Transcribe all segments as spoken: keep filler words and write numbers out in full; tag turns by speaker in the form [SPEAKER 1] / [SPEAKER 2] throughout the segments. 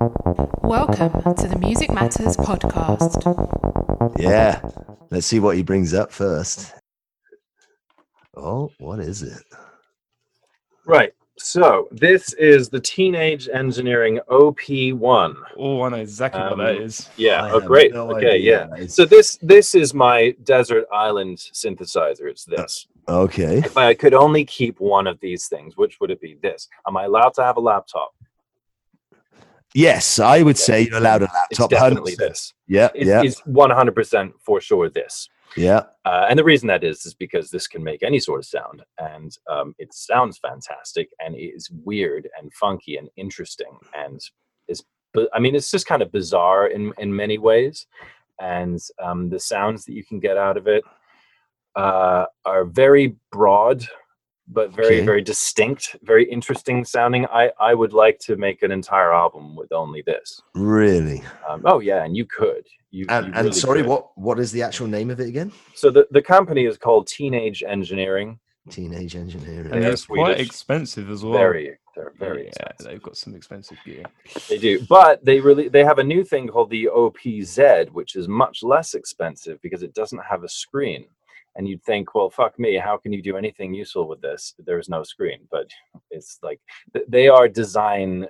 [SPEAKER 1] Welcome to the Music Matters podcast.
[SPEAKER 2] Yeah, let's see what he brings up first. Oh, what is it?
[SPEAKER 3] Right. So this is the Teenage Engineering O P one.
[SPEAKER 4] Oh, I know exactly
[SPEAKER 3] Um,
[SPEAKER 4] what that is.
[SPEAKER 3] Yeah.
[SPEAKER 2] I
[SPEAKER 3] Oh,
[SPEAKER 2] have
[SPEAKER 3] great.
[SPEAKER 2] no
[SPEAKER 3] Okay.
[SPEAKER 2] idea
[SPEAKER 3] Yeah.
[SPEAKER 2] what that is.
[SPEAKER 3] So this this is my Desert Island synthesizer. It's this.
[SPEAKER 2] Okay.
[SPEAKER 3] If I could only keep one of these things, which would it be? This. Am I allowed to have a laptop?
[SPEAKER 2] Yes, I would say you're allowed a
[SPEAKER 3] It's
[SPEAKER 2] laptop.
[SPEAKER 3] definitely
[SPEAKER 2] one hundred percent.
[SPEAKER 3] this.
[SPEAKER 2] Yeah,
[SPEAKER 3] It's,
[SPEAKER 2] yeah,
[SPEAKER 3] it's one hundred percent for sure this.
[SPEAKER 2] yeah.
[SPEAKER 3] Uh, and the reason that is is because this can make any sort of sound, and um, it sounds fantastic, and it is weird and funky and interesting, and is. But I mean, it's just kind of bizarre in in many ways, and um, the sounds that you can get out of it uh, are very broad, but very
[SPEAKER 2] Okay.
[SPEAKER 3] very distinct, very interesting sounding. I I would like to make an entire album with only this.
[SPEAKER 2] Really.
[SPEAKER 3] Um, oh yeah, and you could. You,
[SPEAKER 2] And,
[SPEAKER 3] you
[SPEAKER 2] and
[SPEAKER 3] really
[SPEAKER 2] sorry,
[SPEAKER 3] could.
[SPEAKER 2] what what is the actual name of it again?
[SPEAKER 3] So the, the company is called Teenage Engineering.
[SPEAKER 2] Teenage Engineering.
[SPEAKER 4] And
[SPEAKER 3] They're
[SPEAKER 4] it's quite
[SPEAKER 3] Swedish.
[SPEAKER 4] expensive as well.
[SPEAKER 3] Very, they're very
[SPEAKER 4] yeah,
[SPEAKER 3] expensive.
[SPEAKER 4] they've got some expensive gear.
[SPEAKER 3] They do, but they really they have a new thing called the O P Z, which is much less expensive because it doesn't have a screen. And you'd think, well, fuck me, how can you do anything useful with this? There's no screen, but it's like th- they are design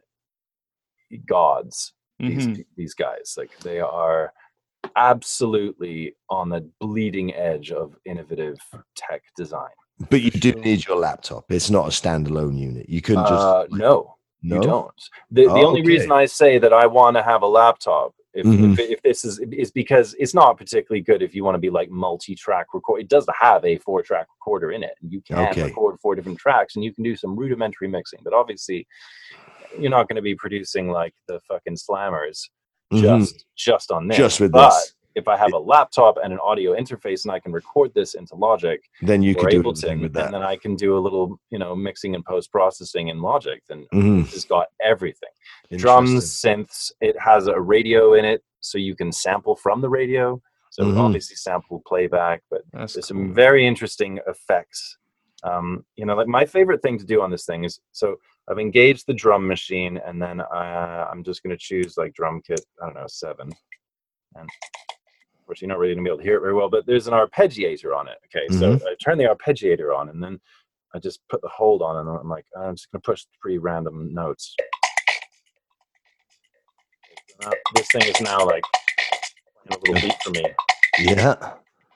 [SPEAKER 3] gods. These
[SPEAKER 4] Mhm.
[SPEAKER 3] these guys, like they are absolutely on the bleeding edge of innovative tech design.
[SPEAKER 2] But you do
[SPEAKER 4] Sure.
[SPEAKER 2] need your laptop. It's not a standalone unit. You couldn't just.
[SPEAKER 3] Uh, no,
[SPEAKER 2] no.
[SPEAKER 3] you don't. The, the
[SPEAKER 2] Oh,
[SPEAKER 3] only
[SPEAKER 2] okay.
[SPEAKER 3] reason I say that I want to have a laptop, if,
[SPEAKER 2] Mhm.
[SPEAKER 3] if, if this is, is because it's not particularly good if you want to be like multi-track record. It does have a four-track recorder in it, and you can
[SPEAKER 2] Okay.
[SPEAKER 3] record four different tracks, and you can do some rudimentary mixing. But obviously, you're not going to be producing like the fucking slammers
[SPEAKER 2] Mhm.
[SPEAKER 3] just just on this.
[SPEAKER 2] Just with
[SPEAKER 3] but
[SPEAKER 2] this.
[SPEAKER 3] if I have a laptop and an audio interface, and I can record this into Logic,
[SPEAKER 2] Then you
[SPEAKER 3] or
[SPEAKER 2] could do
[SPEAKER 3] Ableton,
[SPEAKER 2] everything with that.
[SPEAKER 3] and then I can do a little, you know, mixing and post processing in Logic. Then
[SPEAKER 2] Mhm.
[SPEAKER 3] this has got everything: drums,
[SPEAKER 2] Interesting.
[SPEAKER 3] synths. It has a radio in it, so you can sample from the radio. So
[SPEAKER 2] Mhm.
[SPEAKER 3] obviously sample playback, but
[SPEAKER 4] That's
[SPEAKER 3] there's
[SPEAKER 4] cool.
[SPEAKER 3] some very interesting effects. Um, you know, like my favorite thing to do on this thing is so I've engaged the drum machine, and then uh, I'm just going to choose like drum kit. I don't know, seven, and which you're not really going to be able to hear it very well, but there's an arpeggiator on it. Okay, so I turn the arpeggiator on, and then I just put the hold on, and I'm like, I'm just going to push three random notes. Now, this thing is now like playing a little beat for me.
[SPEAKER 2] Yeah.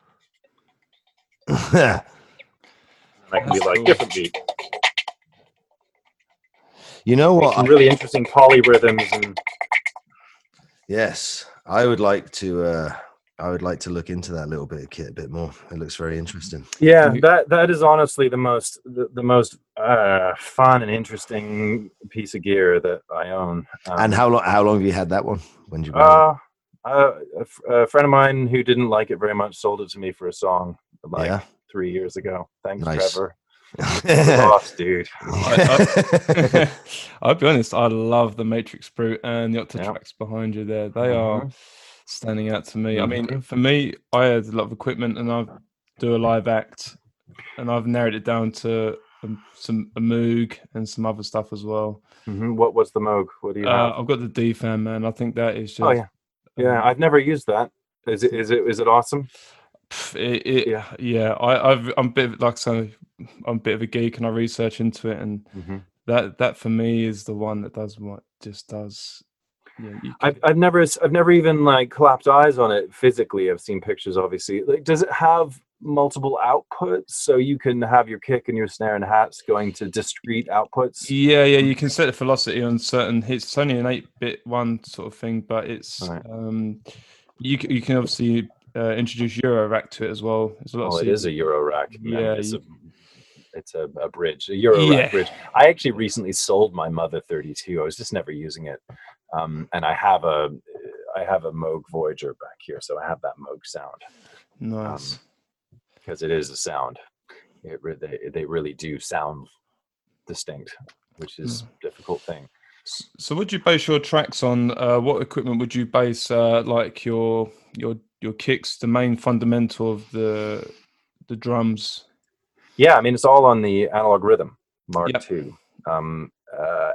[SPEAKER 3] And I can be
[SPEAKER 4] That's
[SPEAKER 3] like,
[SPEAKER 4] cool.
[SPEAKER 3] different beat.
[SPEAKER 2] You know
[SPEAKER 3] Make
[SPEAKER 2] what?
[SPEAKER 3] some really interesting polyrhythms and
[SPEAKER 2] Yes, I would like to. Uh, I would like to look into that little bit of kit a bit more. It looks very interesting.
[SPEAKER 3] yeah,
[SPEAKER 4] You-
[SPEAKER 3] that that is honestly the most the, the most uh, fun and interesting piece of gear that I own. Um,
[SPEAKER 2] And how long? How long have you had that one? When did you buy it?
[SPEAKER 3] Uh, uh, a, f- a friend of mine who didn't like it very much sold it to me for a song like
[SPEAKER 2] Yeah.
[SPEAKER 3] three years ago. Thanks,
[SPEAKER 2] Nice.
[SPEAKER 3] Trevor. You're lost, dude.
[SPEAKER 4] I, I, I'll be honest, I love the Matrix Brute and the
[SPEAKER 3] Yeah.
[SPEAKER 4] Octatracks behind you there. They are
[SPEAKER 3] Mhm.
[SPEAKER 4] standing out to me. I mean,
[SPEAKER 3] Mhm.
[SPEAKER 4] for me, I had a lot of equipment and I do a live act, and I've narrowed it down to um, some a Moog and some other stuff as well.
[SPEAKER 3] Mhm. What what's the Moog? What do you
[SPEAKER 4] Uh,
[SPEAKER 3] have?
[SPEAKER 4] I've got the D FAM, man. I think that is just.
[SPEAKER 3] Oh yeah, yeah.
[SPEAKER 4] um,
[SPEAKER 3] I've never used that. Is it is it is it awesome?
[SPEAKER 4] pff, It, it,
[SPEAKER 3] Yeah.
[SPEAKER 4] yeah, I, I've, I'm a bit of- like so. I'm a bit of a geek, and I research into it, and that that for me is the one that does what just does. Yeah, you
[SPEAKER 3] I've
[SPEAKER 4] can,
[SPEAKER 3] I've never s- I've never even like clapped eyes on it physically. I've seen pictures, obviously. Like, does it have multiple outputs so you can have your kick and your snare and hats going to discrete outputs?
[SPEAKER 4] yeah, yeah, you can set the velocity on certain hits. It's only an eight-bit one sort of thing, but it's
[SPEAKER 3] Right.
[SPEAKER 4] um, you c- you can obviously uh, introduce Euro rack to it as well. There's a lot
[SPEAKER 3] Oh,
[SPEAKER 4] of
[SPEAKER 3] it is a
[SPEAKER 4] C-
[SPEAKER 3] Euro rack. I mean,
[SPEAKER 4] Yeah,
[SPEAKER 3] it's
[SPEAKER 4] you-
[SPEAKER 3] a it's a, a bridge, a Euro
[SPEAKER 4] Yeah.
[SPEAKER 3] rack bridge. I actually recently sold my Mother thirty-two. I was just never using it, um, and I have a I have a Moog Voyager back here, so I have that Moog sound
[SPEAKER 4] nice.
[SPEAKER 3] because it is a sound. It re- they they really do sound distinct, which is a difficult thing.
[SPEAKER 4] S- So, would you base your tracks on? Uh, what equipment would you base uh, like your your your kicks, the main fundamental of the the drums?
[SPEAKER 3] Yeah, I mean it's all on the Analog Rhythm Mark
[SPEAKER 4] Yep.
[SPEAKER 3] two, um, uh,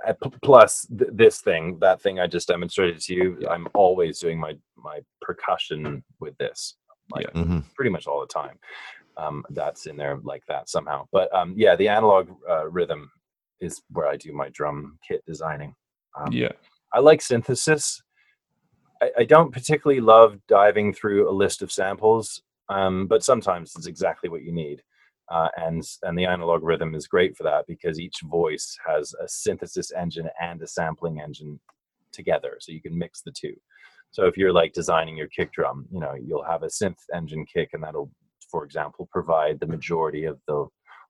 [SPEAKER 3] uh, p- plus th- this thing, that thing I just demonstrated to you,
[SPEAKER 4] Yeah.
[SPEAKER 3] I'm always doing my my percussion with this, like
[SPEAKER 4] Yeah.
[SPEAKER 2] Mhm.
[SPEAKER 3] pretty much all the time. Um, that's in there like that somehow. But um, yeah, the analog uh, rhythm is where I do my drum kit designing. Um,
[SPEAKER 4] Yeah.
[SPEAKER 3] I like synthesis. I, I don't particularly love diving through a list of samples, um, but sometimes it's exactly what you need. Uh, and and the analog rhythm is great for that because each voice has a synthesis engine and a sampling engine together, so you can mix the two. So if you're like designing your kick drum, you know, you'll have a synth engine kick, and that'll, for example, provide the majority of the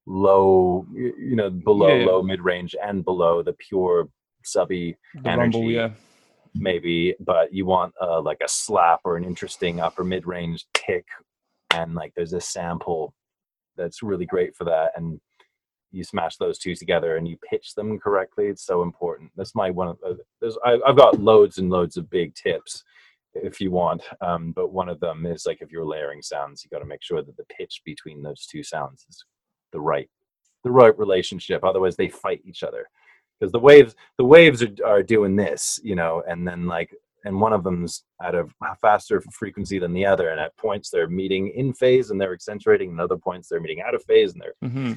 [SPEAKER 3] low, y- you know, below
[SPEAKER 4] Yeah, yeah.
[SPEAKER 3] low mid range and below the pure subby
[SPEAKER 4] The
[SPEAKER 3] energy,
[SPEAKER 4] rumble, yeah.
[SPEAKER 3] maybe. But you want uh, like a slap or an interesting upper mid range kick, and like there's a sample that's really great for that, and you smash those two together and you pitch them correctly. It's so important. That's my one of uh, there's I, I've got loads and loads of big tips if you want, um, but one of them is like if you're layering sounds, you got to make sure that the pitch between those two sounds is the right the right relationship, otherwise they fight each other, because the waves the waves are, are doing this, you know, and then like and one of them's at a faster frequency than the other, and at points they're meeting in phase and they're accentuating, and other points they're meeting out of phase and they're
[SPEAKER 4] hmm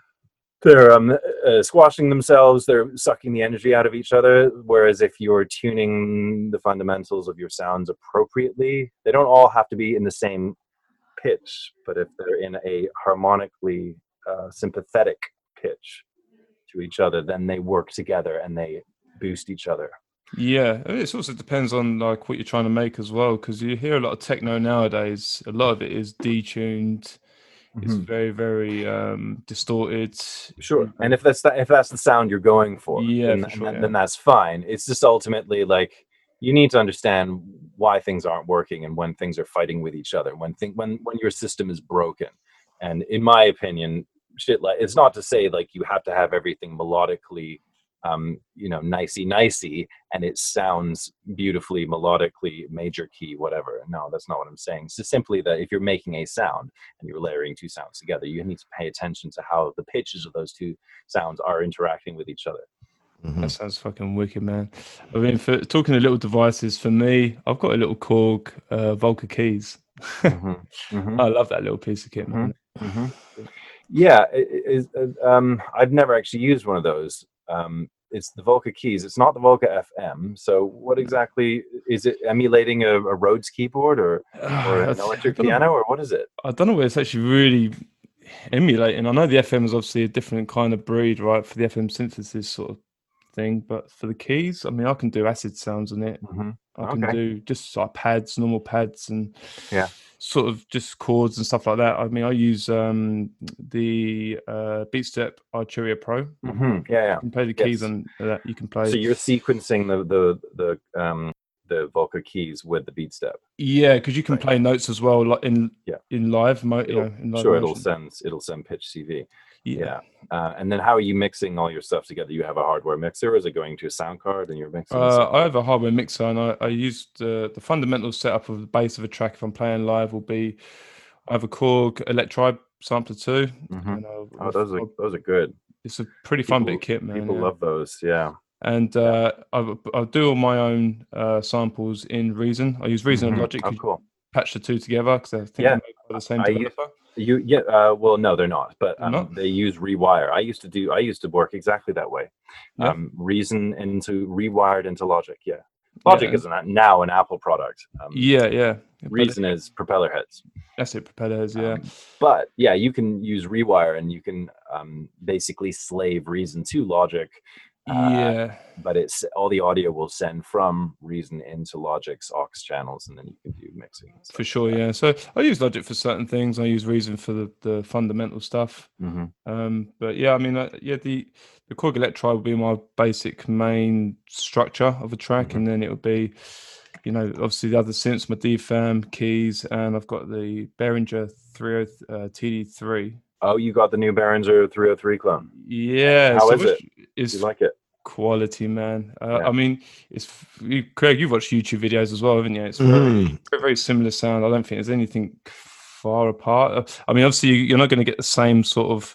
[SPEAKER 3] they're um, uh, squashing themselves, they're sucking the energy out of each other. Whereas if you're tuning the fundamentals of your sounds appropriately, they don't all have to be in the same pitch, but if they're in a harmonically uh, sympathetic pitch to each other, then they work together and they boost each other.
[SPEAKER 4] Yeah, and it also depends on like what you're trying to make as well, because you hear a lot of techno nowadays. A lot of it is detuned. It's
[SPEAKER 3] Mhm.
[SPEAKER 4] very, very um, distorted.
[SPEAKER 3] Sure, and if that's the, if that's the sound you're going for,
[SPEAKER 4] Yeah,
[SPEAKER 3] then,
[SPEAKER 4] for sure,
[SPEAKER 3] then,
[SPEAKER 4] yeah.
[SPEAKER 3] then that's fine. It's just ultimately like you need to understand why things aren't working and when things are fighting with each other. When thing when when your system is broken, and in my opinion, shit like it's not to say like you have to have everything melodically, um, you know, nicey nicey, and it sounds beautifully melodically, major key, whatever. No, that's not what I'm saying. It's just simply that if you're making a sound and you're layering two sounds together, you need to pay attention to how the pitches of those two sounds are interacting with each other.
[SPEAKER 2] Mhm.
[SPEAKER 4] That sounds fucking wicked, man. I mean, for talking of little devices, for me, I've got a little Korg uh, Volca keys.
[SPEAKER 3] Mm-hmm. Mm-hmm.
[SPEAKER 4] I love that little piece of kit, man.
[SPEAKER 3] Mm-hmm. Yeah, it, it is, uh, um, I've never actually used one of those. Um, it's the Volca keys. It's not the Volca F M. So, what exactly is it? Emulating a, a Rhodes keyboard or or
[SPEAKER 4] I
[SPEAKER 3] an
[SPEAKER 4] th- I
[SPEAKER 3] electric
[SPEAKER 4] don't know-
[SPEAKER 3] piano, or what is it?
[SPEAKER 4] I don't know where it's actually really emulating. I know the F M is obviously a different kind of breed, right, for the F M synthesis sort of thing. But for the keys, I mean, I can do acid sounds on it.
[SPEAKER 3] Mm-hmm.
[SPEAKER 4] I can
[SPEAKER 3] Okay.
[SPEAKER 4] do just like pads, normal pads, and
[SPEAKER 3] Yeah.
[SPEAKER 4] sort of just chords and stuff like that. I mean, I use um, the uh, BeatStep Arturia Pro.
[SPEAKER 3] Mm-hmm. Yeah, yeah.
[SPEAKER 4] You can play the keys
[SPEAKER 3] Yes.
[SPEAKER 4] on that. You can play.
[SPEAKER 3] So you're sequencing the the the um the Volca keys with the beat step.
[SPEAKER 4] Yeah, because you can
[SPEAKER 3] Right.
[SPEAKER 4] play notes as well, like in
[SPEAKER 3] Yeah.
[SPEAKER 4] in live mode. You
[SPEAKER 3] It'll,
[SPEAKER 4] know, in live
[SPEAKER 3] sure, it'll
[SPEAKER 4] motion.
[SPEAKER 3] send it'll send pitch C V.
[SPEAKER 4] Yeah.
[SPEAKER 3] Yeah. Uh, and then how are you mixing all your stuff together? You have a hardware mixer, or is it going to a sound card and you're mixing? the
[SPEAKER 4] Uh,
[SPEAKER 3] sound
[SPEAKER 4] I have a hardware mixer, and I, I use the the fundamental setup of the bass of a track. If I'm playing live, will be I have a Korg Electribe sampler too.
[SPEAKER 3] Mhm.
[SPEAKER 4] And I'll,
[SPEAKER 3] Oh, those are those are good.
[SPEAKER 4] it's a pretty fun bit
[SPEAKER 3] People,
[SPEAKER 4] of kit, man.
[SPEAKER 3] people
[SPEAKER 4] yeah.
[SPEAKER 3] love those. Yeah.
[SPEAKER 4] And uh, I I do all my own uh, samples in Reason. I use Reason
[SPEAKER 3] Mhm.
[SPEAKER 4] and Logic.
[SPEAKER 3] Oh,
[SPEAKER 4] 'Cause you
[SPEAKER 3] cool.
[SPEAKER 4] patch the two together because I think
[SPEAKER 3] Yeah,
[SPEAKER 4] they're made by the same
[SPEAKER 3] I use-
[SPEAKER 4] developer.
[SPEAKER 3] You yeah. Uh, well, no, they're not. But
[SPEAKER 4] They're
[SPEAKER 3] um,
[SPEAKER 4] not?
[SPEAKER 3] they use Rewire. I used to do. I used to work exactly that way.
[SPEAKER 4] Yeah.
[SPEAKER 3] Um, Reason into Rewired into Logic. Yeah. Logic
[SPEAKER 4] Yeah.
[SPEAKER 3] is an, now an Apple product. Um,
[SPEAKER 4] Yeah, yeah. But
[SPEAKER 3] Reason is propeller heads.
[SPEAKER 4] that's it. Propellers, yeah.
[SPEAKER 3] Um, but yeah, you can use Rewire and you can um, basically slave Reason to Logic. Uh,
[SPEAKER 4] yeah.
[SPEAKER 3] but it's all the audio will send from Reason into Logic's aux channels, and then you can do mixing. and stuff
[SPEAKER 4] For
[SPEAKER 3] like
[SPEAKER 4] sure,
[SPEAKER 3] that.
[SPEAKER 4] yeah. So I use Logic for certain things. I use Reason for the, the fundamental stuff.
[SPEAKER 3] Mhm.
[SPEAKER 4] Um, but yeah, I mean, uh, yeah, the the Korg Electribe will be my basic main structure of a track,
[SPEAKER 3] Mhm.
[SPEAKER 4] and then it would be, you know, obviously the other synths, my D FAM keys, and I've got the Behringer three oh uh, T D three.
[SPEAKER 3] Oh, you got the new Behringer three oh three clone.
[SPEAKER 4] Yeah,
[SPEAKER 3] How
[SPEAKER 4] so
[SPEAKER 3] is
[SPEAKER 4] which
[SPEAKER 3] it?
[SPEAKER 4] Is
[SPEAKER 3] Do you like it?
[SPEAKER 4] quality, man. Uh,
[SPEAKER 3] Yeah.
[SPEAKER 4] I mean, it's you, Craig. You've watched YouTube videos as well, haven't you? It's very,
[SPEAKER 2] Mhm.
[SPEAKER 4] very, very similar sound. I don't think there's anything far apart. Uh, I mean, obviously, you- you're not going to get the same sort of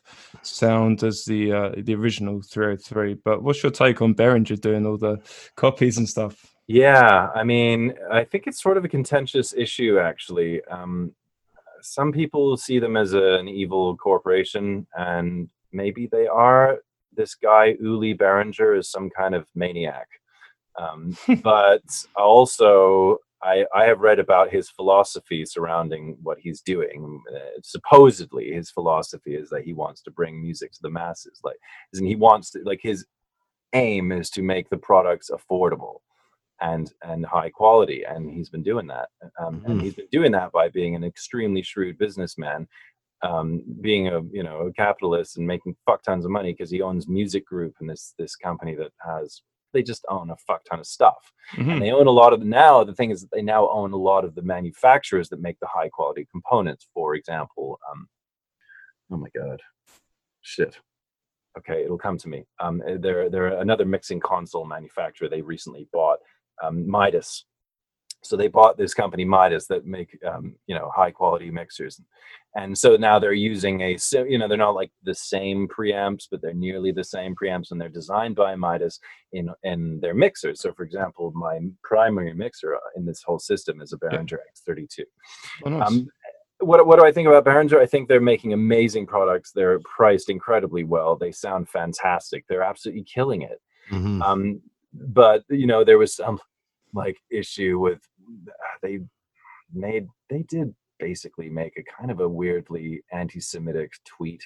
[SPEAKER 4] sound as the uh, the original three oh three. But what's your take on Behringer doing all the copies and stuff?
[SPEAKER 3] Yeah, I mean, I think it's sort of a contentious issue, actually. Um, some people see them as a, an evil corporation, and maybe they are. This guy, Uli Behringer, is some kind of maniac. Um, but also, I, I have read about his philosophy surrounding what he's doing. Uh, supposedly, his philosophy is that he wants to bring music to the masses. Like, and he wants to, like, his aim is to make the products affordable and and high quality, and he's been doing that. Um,
[SPEAKER 2] Mhm.
[SPEAKER 3] and he's been doing that by being an extremely shrewd businessman, um, being a you know a capitalist and making fuck tons of money because he owns Music Group and this this company that has they just own a fuck ton of stuff.
[SPEAKER 4] Mhm.
[SPEAKER 3] And they own a lot of the, now the thing is that they now own a lot of the manufacturers that make the high quality components. For example, um, oh my god, shit. Okay, it'll come to me. Um, they're they're another mixing console manufacturer. They recently bought um, Midas. So they bought this company Midas that make um, you know high quality mixers, and so now they're using a so you know they're not like the same preamps, but they're nearly the same preamps, and they're designed by Midas in in their mixers. So for example, my primary mixer in this whole system is a Behringer X thirty-two.
[SPEAKER 4] Oh, nice.
[SPEAKER 3] Um, what what do I think about Behringer? I think they're making amazing products. They're priced incredibly well. They sound fantastic. They're absolutely killing it.
[SPEAKER 2] Mhm.
[SPEAKER 3] Um, but you know, there was some like issue with they made they did basically make a kind of a weirdly anti-Semitic tweet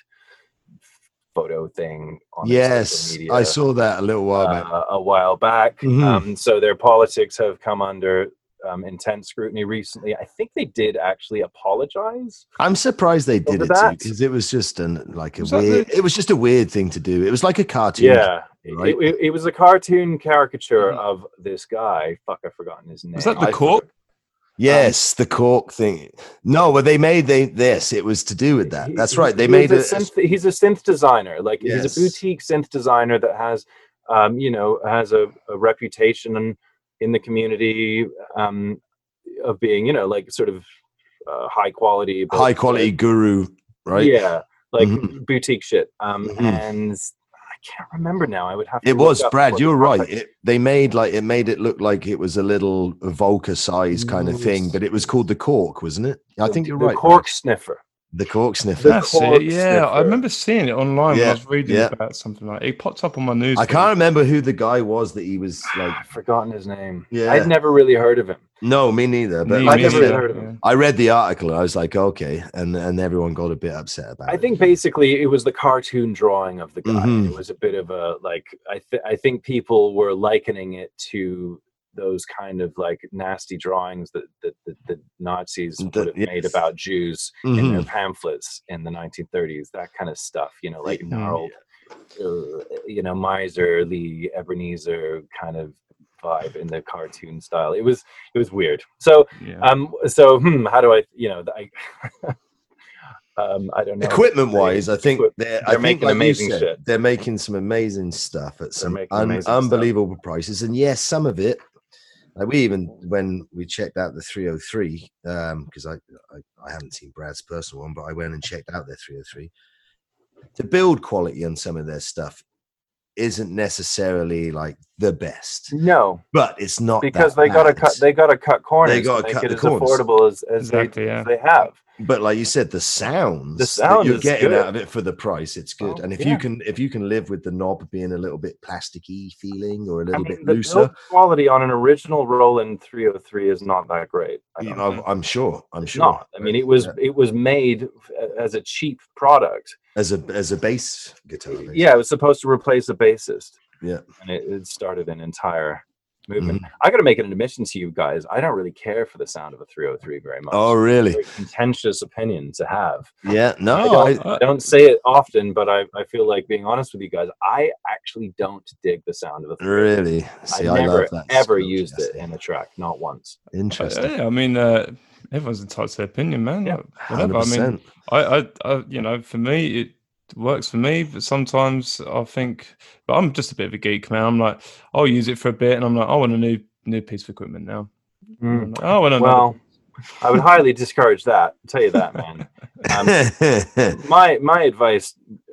[SPEAKER 3] photo thing on their
[SPEAKER 2] Yes,
[SPEAKER 3] social media
[SPEAKER 2] I saw that a little while back.
[SPEAKER 3] uh, a while back.
[SPEAKER 2] Mhm.
[SPEAKER 3] Um, so their politics have come under um, intense scrutiny recently. I think they did actually apologize.
[SPEAKER 2] I'm surprised they did
[SPEAKER 3] Over
[SPEAKER 2] it too,
[SPEAKER 3] that?
[SPEAKER 2] because it was just an like a
[SPEAKER 4] Was that
[SPEAKER 2] weird.
[SPEAKER 4] the-
[SPEAKER 2] It was just a weird thing to do. It was like a cartoon.
[SPEAKER 3] Yeah,
[SPEAKER 2] right?
[SPEAKER 3] it, it, it was a cartoon caricature
[SPEAKER 4] Mhm.
[SPEAKER 3] of this guy. Fuck, I've forgotten his name.
[SPEAKER 4] Was that the
[SPEAKER 3] I
[SPEAKER 4] Cork?
[SPEAKER 3] forgot-
[SPEAKER 2] Yes, the cork thing. No, but they made they this. It was to do with that.
[SPEAKER 3] He-
[SPEAKER 2] That's
[SPEAKER 3] he-
[SPEAKER 2] right. They
[SPEAKER 3] he
[SPEAKER 2] made
[SPEAKER 3] was
[SPEAKER 2] it.
[SPEAKER 3] a synth, he's a synth designer. Like
[SPEAKER 2] Yes.
[SPEAKER 3] he's a boutique synth designer that has, um, you know, has a, a reputation in, in the community um, of being, you know, like sort of uh, high quality, but,
[SPEAKER 2] high quality
[SPEAKER 3] uh,
[SPEAKER 2] guru, right?
[SPEAKER 3] Yeah, like
[SPEAKER 2] Mhm.
[SPEAKER 3] boutique shit. Um,
[SPEAKER 2] Mhm.
[SPEAKER 3] And I can't remember now. I would have to.
[SPEAKER 2] It
[SPEAKER 3] look
[SPEAKER 2] was
[SPEAKER 3] up
[SPEAKER 2] Brad.
[SPEAKER 3] what
[SPEAKER 2] You're
[SPEAKER 3] the
[SPEAKER 2] right.
[SPEAKER 3] context-
[SPEAKER 2] It, they made like it made it look like it was a little Volca size kind of thing, but it was called the cork, wasn't it? I think you're
[SPEAKER 3] the
[SPEAKER 2] right.
[SPEAKER 3] cork
[SPEAKER 2] Brad.
[SPEAKER 3] sniffer.
[SPEAKER 2] The cork sniffer.
[SPEAKER 3] The
[SPEAKER 4] That's
[SPEAKER 3] Cork
[SPEAKER 4] it. Yeah,
[SPEAKER 3] sniffer.
[SPEAKER 4] I remember seeing it online when
[SPEAKER 2] Yeah,
[SPEAKER 4] I was reading
[SPEAKER 2] yeah.
[SPEAKER 4] about something like it. Popped up on my news.
[SPEAKER 2] I
[SPEAKER 4] feed.
[SPEAKER 2] can't remember who the guy was that he was like.
[SPEAKER 3] I've forgotten his name.
[SPEAKER 2] Yeah.
[SPEAKER 3] I'd never really heard of him.
[SPEAKER 2] No, me neither. But
[SPEAKER 4] Me-
[SPEAKER 2] like
[SPEAKER 3] I'd
[SPEAKER 2] I
[SPEAKER 3] never
[SPEAKER 2] said,
[SPEAKER 3] really heard of him.
[SPEAKER 2] I read the article. I was like, okay, and and everyone got a bit upset about
[SPEAKER 3] I
[SPEAKER 2] it.
[SPEAKER 3] think basically it was the cartoon drawing of the guy.
[SPEAKER 2] Mhm.
[SPEAKER 3] It was a bit of a like I th- I think people were likening it to those kind of like nasty drawings that that the, the Nazis
[SPEAKER 2] That-
[SPEAKER 3] would have made
[SPEAKER 2] yes.
[SPEAKER 3] about Jews in
[SPEAKER 2] Mhm.
[SPEAKER 3] their pamphlets in the nineteen thirties. That kind of stuff, you know, like
[SPEAKER 2] Mhm.
[SPEAKER 3] gnarled, uh, you know, miserly Ebenezer kind of vibe in the cartoon style. It was it was weird. So
[SPEAKER 4] Yeah.
[SPEAKER 3] um so hmm, how do I you know I um I don't know.
[SPEAKER 2] Equipment wise, I think
[SPEAKER 3] Equip-
[SPEAKER 2] they're, I
[SPEAKER 3] they're
[SPEAKER 2] think,
[SPEAKER 3] making
[SPEAKER 2] like you
[SPEAKER 3] amazing
[SPEAKER 2] said,
[SPEAKER 3] shit.
[SPEAKER 2] They're making some amazing stuff at some
[SPEAKER 3] making
[SPEAKER 2] un-
[SPEAKER 3] amazing stuff.
[SPEAKER 2] unbelievable prices. And yes, some of it, like we even when we checked out the three oh three, um, because I, I I haven't seen Brad's personal one, but I went and checked out their three oh three. The build quality on some of their stuff isn't necessarily like the best,
[SPEAKER 3] No,
[SPEAKER 2] but it's not
[SPEAKER 3] because
[SPEAKER 2] that
[SPEAKER 3] they gotta
[SPEAKER 2] bad.
[SPEAKER 3] cut they gotta cut corners.
[SPEAKER 2] They gotta
[SPEAKER 3] to make
[SPEAKER 2] cut
[SPEAKER 3] it
[SPEAKER 2] the
[SPEAKER 3] as
[SPEAKER 2] corners.
[SPEAKER 3] affordable as, as they,
[SPEAKER 4] Exactly, yeah.
[SPEAKER 3] as they have.
[SPEAKER 2] But like you said, the sounds
[SPEAKER 3] The
[SPEAKER 2] that
[SPEAKER 3] sound
[SPEAKER 2] you're
[SPEAKER 3] is
[SPEAKER 2] getting
[SPEAKER 3] good.
[SPEAKER 2] out of it for the price, it's good.
[SPEAKER 3] Oh,
[SPEAKER 2] and if
[SPEAKER 3] yeah.
[SPEAKER 2] you can if you can live with the knob being a little bit plasticky feeling or a
[SPEAKER 3] I
[SPEAKER 2] little
[SPEAKER 3] mean,
[SPEAKER 2] bit
[SPEAKER 3] the
[SPEAKER 2] looser,
[SPEAKER 3] build quality on an original Roland three oh three is not that great. I
[SPEAKER 2] you
[SPEAKER 3] don't
[SPEAKER 2] know,
[SPEAKER 3] think.
[SPEAKER 2] I'm sure. I'm
[SPEAKER 3] It's
[SPEAKER 2] sure.
[SPEAKER 3] not. I mean, it was
[SPEAKER 2] Yeah.
[SPEAKER 3] it was made f- as a cheap product.
[SPEAKER 2] as a as a bass guitar. basically.
[SPEAKER 3] Yeah, it was supposed to replace a bassist.
[SPEAKER 2] Yeah.
[SPEAKER 3] and it, it started an entire movement.
[SPEAKER 2] Mm-hmm.
[SPEAKER 3] I got to make an admission to you guys. I don't really care for the sound of a three oh three very much.
[SPEAKER 2] Oh, really?
[SPEAKER 3] Very contentious opinion to have.
[SPEAKER 2] Yeah. No,
[SPEAKER 3] I,
[SPEAKER 2] I,
[SPEAKER 3] don't, I don't say it often, but I, I feel like being honest with you guys, I actually don't dig the sound of a three oh three.
[SPEAKER 2] really see.
[SPEAKER 3] I
[SPEAKER 2] I,
[SPEAKER 3] never
[SPEAKER 2] love that.
[SPEAKER 3] ever
[SPEAKER 2] approach,
[SPEAKER 3] used it
[SPEAKER 2] Jesse.
[SPEAKER 3] in a track, not once.
[SPEAKER 2] Interesting.
[SPEAKER 4] yeah, I mean, uh, everyone's entitled to their opinion, man.
[SPEAKER 3] Yeah,
[SPEAKER 4] Like, whatever. I mean,
[SPEAKER 2] one hundred percent.
[SPEAKER 4] I, I, I, you know, for me, it works for me. But sometimes I think, but I'm just a bit of a geek, man. I'm like, I'll use it for a bit, and I'm like, I want a new new piece of equipment now.
[SPEAKER 3] Mm.
[SPEAKER 4] I'm like, oh, and
[SPEAKER 3] Well, I would highly discourage that. I'll tell you that, man. Um, my my advice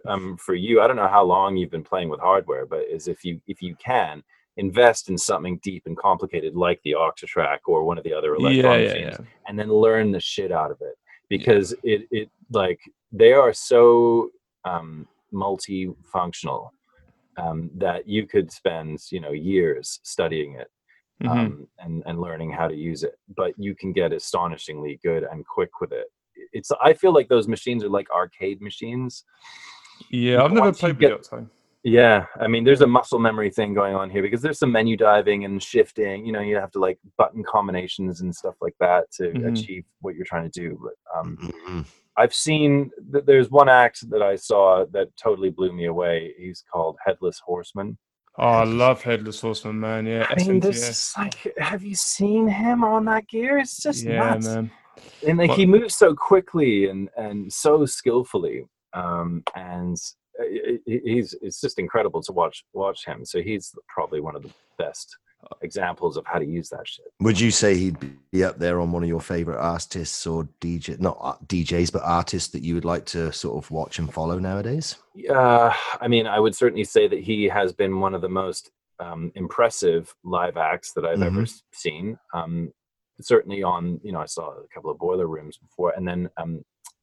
[SPEAKER 3] um, for you, I don't know how long you've been playing with hardware, but is if you if you can invest in something deep and complicated like the Octatrack or one of the other
[SPEAKER 4] Yeah,
[SPEAKER 3] electron
[SPEAKER 4] yeah,
[SPEAKER 3] machines,
[SPEAKER 4] yeah.
[SPEAKER 3] and then learn the shit out of it, because it it like they are so um, multifunctional um, that you could spend you know years studying it.
[SPEAKER 4] Mhm.
[SPEAKER 3] Um, and and learning how to use it, but you can get astonishingly good and quick with it. It's I feel like those machines are like arcade machines.
[SPEAKER 4] Yeah, I've never
[SPEAKER 3] Once you
[SPEAKER 4] played with
[SPEAKER 3] get-
[SPEAKER 4] the Octo.
[SPEAKER 3] Yeah, I mean, there's a muscle memory thing going on here because there's some menu diving and shifting. You know, you have to like button combinations and stuff like that to
[SPEAKER 4] Mhm.
[SPEAKER 3] achieve what you're trying to do. But um,
[SPEAKER 2] Mhm.
[SPEAKER 3] I've seen that there's one act that I saw that totally blew me away. He's called Headless Horseman.
[SPEAKER 4] Oh, I love Headless Horseman, man. Yeah,
[SPEAKER 3] I mean, there's
[SPEAKER 4] S N T S.
[SPEAKER 3] just like, have you seen him on that gear? It's just
[SPEAKER 4] Yeah,
[SPEAKER 3] nuts.
[SPEAKER 4] man.
[SPEAKER 3] And like
[SPEAKER 4] What-
[SPEAKER 3] he moves so quickly and and so skillfully, um, and he- he- he's it's just incredible to watch watch him. So he's probably one of the best examples of how to use that shit.
[SPEAKER 2] Would you say he'd be up there on one of your favorite artists or D J, not uh, D Js, but artists that you would like to sort of watch and follow nowadays?
[SPEAKER 3] Uh, I mean, I would certainly say that he has been one of the most um, impressive live acts that I've ever s- seen. Um, certainly on, you know, I saw a couple of Boiler Rooms before, and then um,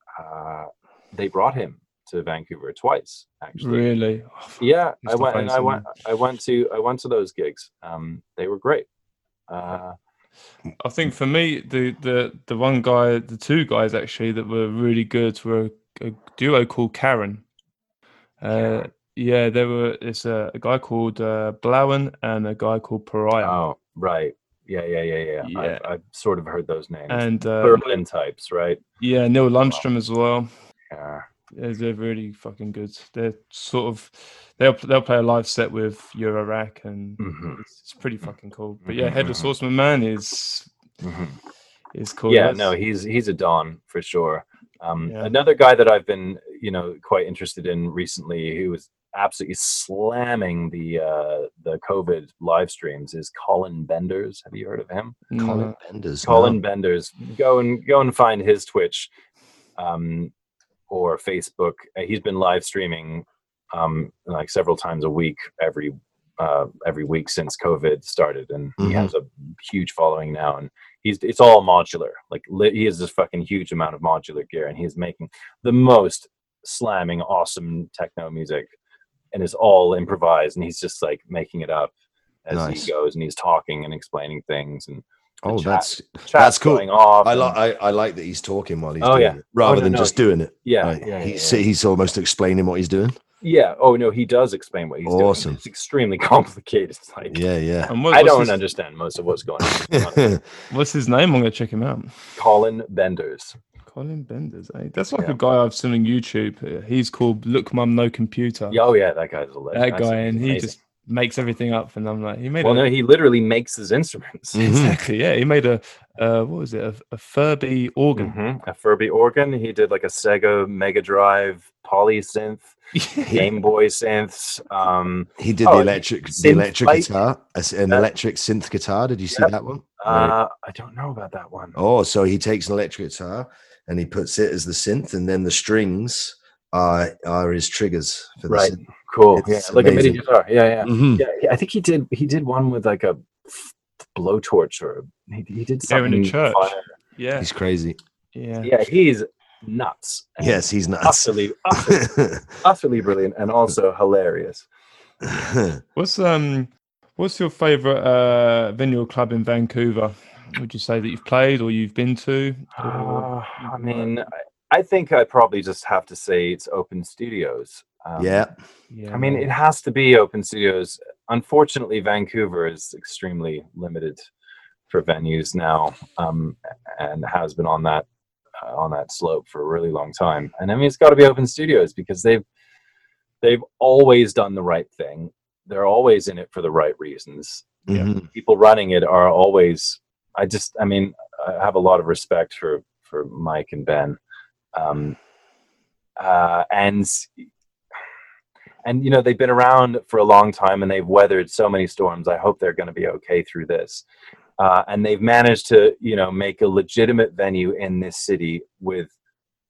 [SPEAKER 3] uh, they brought him to Vancouver twice, actually.
[SPEAKER 4] Really? Oh, fuck,
[SPEAKER 3] Yeah, I
[SPEAKER 4] used to
[SPEAKER 3] went and I
[SPEAKER 4] fancy
[SPEAKER 3] went.
[SPEAKER 4] them.
[SPEAKER 3] I went to I went to those gigs. Um, they were great. Uh,
[SPEAKER 4] I think for me, the the the one guy, the two guys actually that were really good were a, a duo called Karen. Uh,
[SPEAKER 3] Karen.
[SPEAKER 4] yeah, there were. It's a, a guy called uh, Blauen and a guy called Pariah.
[SPEAKER 3] oh, right. Yeah, yeah, yeah, yeah.
[SPEAKER 4] Yeah.
[SPEAKER 3] I've, I've sort of heard those names.
[SPEAKER 4] And uh,
[SPEAKER 3] Berlin types, right?
[SPEAKER 4] yeah, Neil Lundstrom as well.
[SPEAKER 3] Yeah.
[SPEAKER 4] They're, they're really fucking good. They're sort of they'll they'll play a live set with Eurorack, and
[SPEAKER 3] Mhm.
[SPEAKER 4] it's, it's pretty fucking cool. But yeah,
[SPEAKER 3] Mhm,
[SPEAKER 4] Headless
[SPEAKER 3] mhm.
[SPEAKER 4] Horseman man is
[SPEAKER 3] Mhm.
[SPEAKER 4] is cool.
[SPEAKER 3] Yeah,
[SPEAKER 4] That's-
[SPEAKER 3] no, he's he's a don for sure. Um,
[SPEAKER 4] Yeah.
[SPEAKER 3] Another guy that I've been, you know, quite interested in recently, who was absolutely slamming the uh, the COVID live streams, is Colin Benders. Have you heard of him?
[SPEAKER 4] no.
[SPEAKER 2] Colin Benders.
[SPEAKER 3] Colin
[SPEAKER 2] no.
[SPEAKER 3] Benders. Go and go and find his Twitch um, or Facebook. Uh, He's been live streaming um, like several times a week, every uh, every week since COVID started, and he
[SPEAKER 2] Mhm.
[SPEAKER 3] has a huge following now. And he's it's all modular. Like li- he has this fucking huge amount of modular gear, and he's making the most slamming, awesome techno music, and it's all improvised. And he's just like making it up as
[SPEAKER 2] Nice.
[SPEAKER 3] he goes, and he's talking and explaining things, and the
[SPEAKER 2] Oh,
[SPEAKER 3] chat-
[SPEAKER 2] that's
[SPEAKER 3] chat's
[SPEAKER 2] that's cool.
[SPEAKER 3] going off.
[SPEAKER 2] I
[SPEAKER 3] and-
[SPEAKER 2] like I, I like that he's talking while he's
[SPEAKER 3] Oh,
[SPEAKER 2] doing
[SPEAKER 3] yeah.
[SPEAKER 2] it, rather
[SPEAKER 3] Oh, no,
[SPEAKER 2] than
[SPEAKER 3] no,
[SPEAKER 2] just
[SPEAKER 3] he-
[SPEAKER 2] doing it.
[SPEAKER 3] yeah,
[SPEAKER 2] Like,
[SPEAKER 3] yeah, yeah,
[SPEAKER 2] he's
[SPEAKER 3] yeah.
[SPEAKER 2] he's almost explaining what he's doing.
[SPEAKER 3] Yeah. Oh no, he does explain what he's
[SPEAKER 2] Awesome.
[SPEAKER 3] doing. It's extremely complicated. It's like
[SPEAKER 2] Yeah, yeah.
[SPEAKER 4] And what,
[SPEAKER 3] I
[SPEAKER 4] what's
[SPEAKER 3] don't
[SPEAKER 4] his,
[SPEAKER 3] understand most of what's going on.
[SPEAKER 4] What's his name? I'm gonna check him out.
[SPEAKER 3] Colin Benders.
[SPEAKER 4] Colin Benders. Eh? That's like
[SPEAKER 3] Yeah.
[SPEAKER 4] a guy I've seen on YouTube. Uh, He's called Look Mum No Computer.
[SPEAKER 3] Yeah, oh yeah, that guy's a legend.
[SPEAKER 4] that
[SPEAKER 3] That's-
[SPEAKER 4] guy, and
[SPEAKER 3] he's
[SPEAKER 4] he
[SPEAKER 3] amazing.
[SPEAKER 4] just makes everything up. And I'm like, he made
[SPEAKER 3] Well,
[SPEAKER 4] a,
[SPEAKER 3] no, he literally makes his instruments.
[SPEAKER 2] Mhm.
[SPEAKER 4] exactly, yeah, he made a uh, what was it? A, a Furby organ.
[SPEAKER 3] Mhm. A Furby organ. He did like a Sega Mega Drive polysynth, Game Boy synths. Um,
[SPEAKER 2] He did
[SPEAKER 3] Oh,
[SPEAKER 2] the electric the
[SPEAKER 3] synth
[SPEAKER 2] electric
[SPEAKER 3] light.
[SPEAKER 2] guitar, a s- an
[SPEAKER 3] Yeah.
[SPEAKER 2] electric synth guitar. Did you see
[SPEAKER 3] Yep.
[SPEAKER 2] that one?
[SPEAKER 3] uh, I don't know about that one.
[SPEAKER 2] Oh, so he takes an electric guitar and he puts it as the synth, and then the strings are are his triggers for the
[SPEAKER 3] Right.
[SPEAKER 2] synth.
[SPEAKER 3] Cool.
[SPEAKER 2] It's
[SPEAKER 3] Yeah, like a MIDI
[SPEAKER 2] amazing.
[SPEAKER 3] guitar. Yeah, yeah.
[SPEAKER 2] Mhm.
[SPEAKER 3] Yeah, yeah, I think he did. He did one with like a blowtorch, or he, he did
[SPEAKER 4] Yeah, in
[SPEAKER 3] something.
[SPEAKER 4] a church.
[SPEAKER 3] fire.
[SPEAKER 4] Yeah,
[SPEAKER 2] He's crazy.
[SPEAKER 4] yeah.
[SPEAKER 3] Yeah, he's nuts. and
[SPEAKER 2] Yes, he's nuts.
[SPEAKER 3] utterly, utterly, utterly brilliant, and also hilarious.
[SPEAKER 4] What's um, what's your favorite uh venue or club in Vancouver? Would you say that you've played or you've been to? Or,
[SPEAKER 3] Uh, I mean, I, I think I probably just have to say it's Open Studios. Um,
[SPEAKER 2] yeah.
[SPEAKER 4] yeah,
[SPEAKER 3] I mean,
[SPEAKER 4] man.
[SPEAKER 3] it has to be Open Studios. Unfortunately, Vancouver is extremely limited for venues now, um, and has been on that uh, on that slope for a really long time. And I mean, it's got to be Open Studios because they've they've always done the right thing. They're always in it for the right reasons.
[SPEAKER 4] Yeah.
[SPEAKER 2] Mhm.
[SPEAKER 3] People running it are always. I just, I mean, I have a lot of respect for for Mike and Ben, um, uh, and and you know they've been around for a long time and they've weathered so many storms. I hope they're going to be okay through this, uh, and they've managed to you know make a legitimate venue in this city with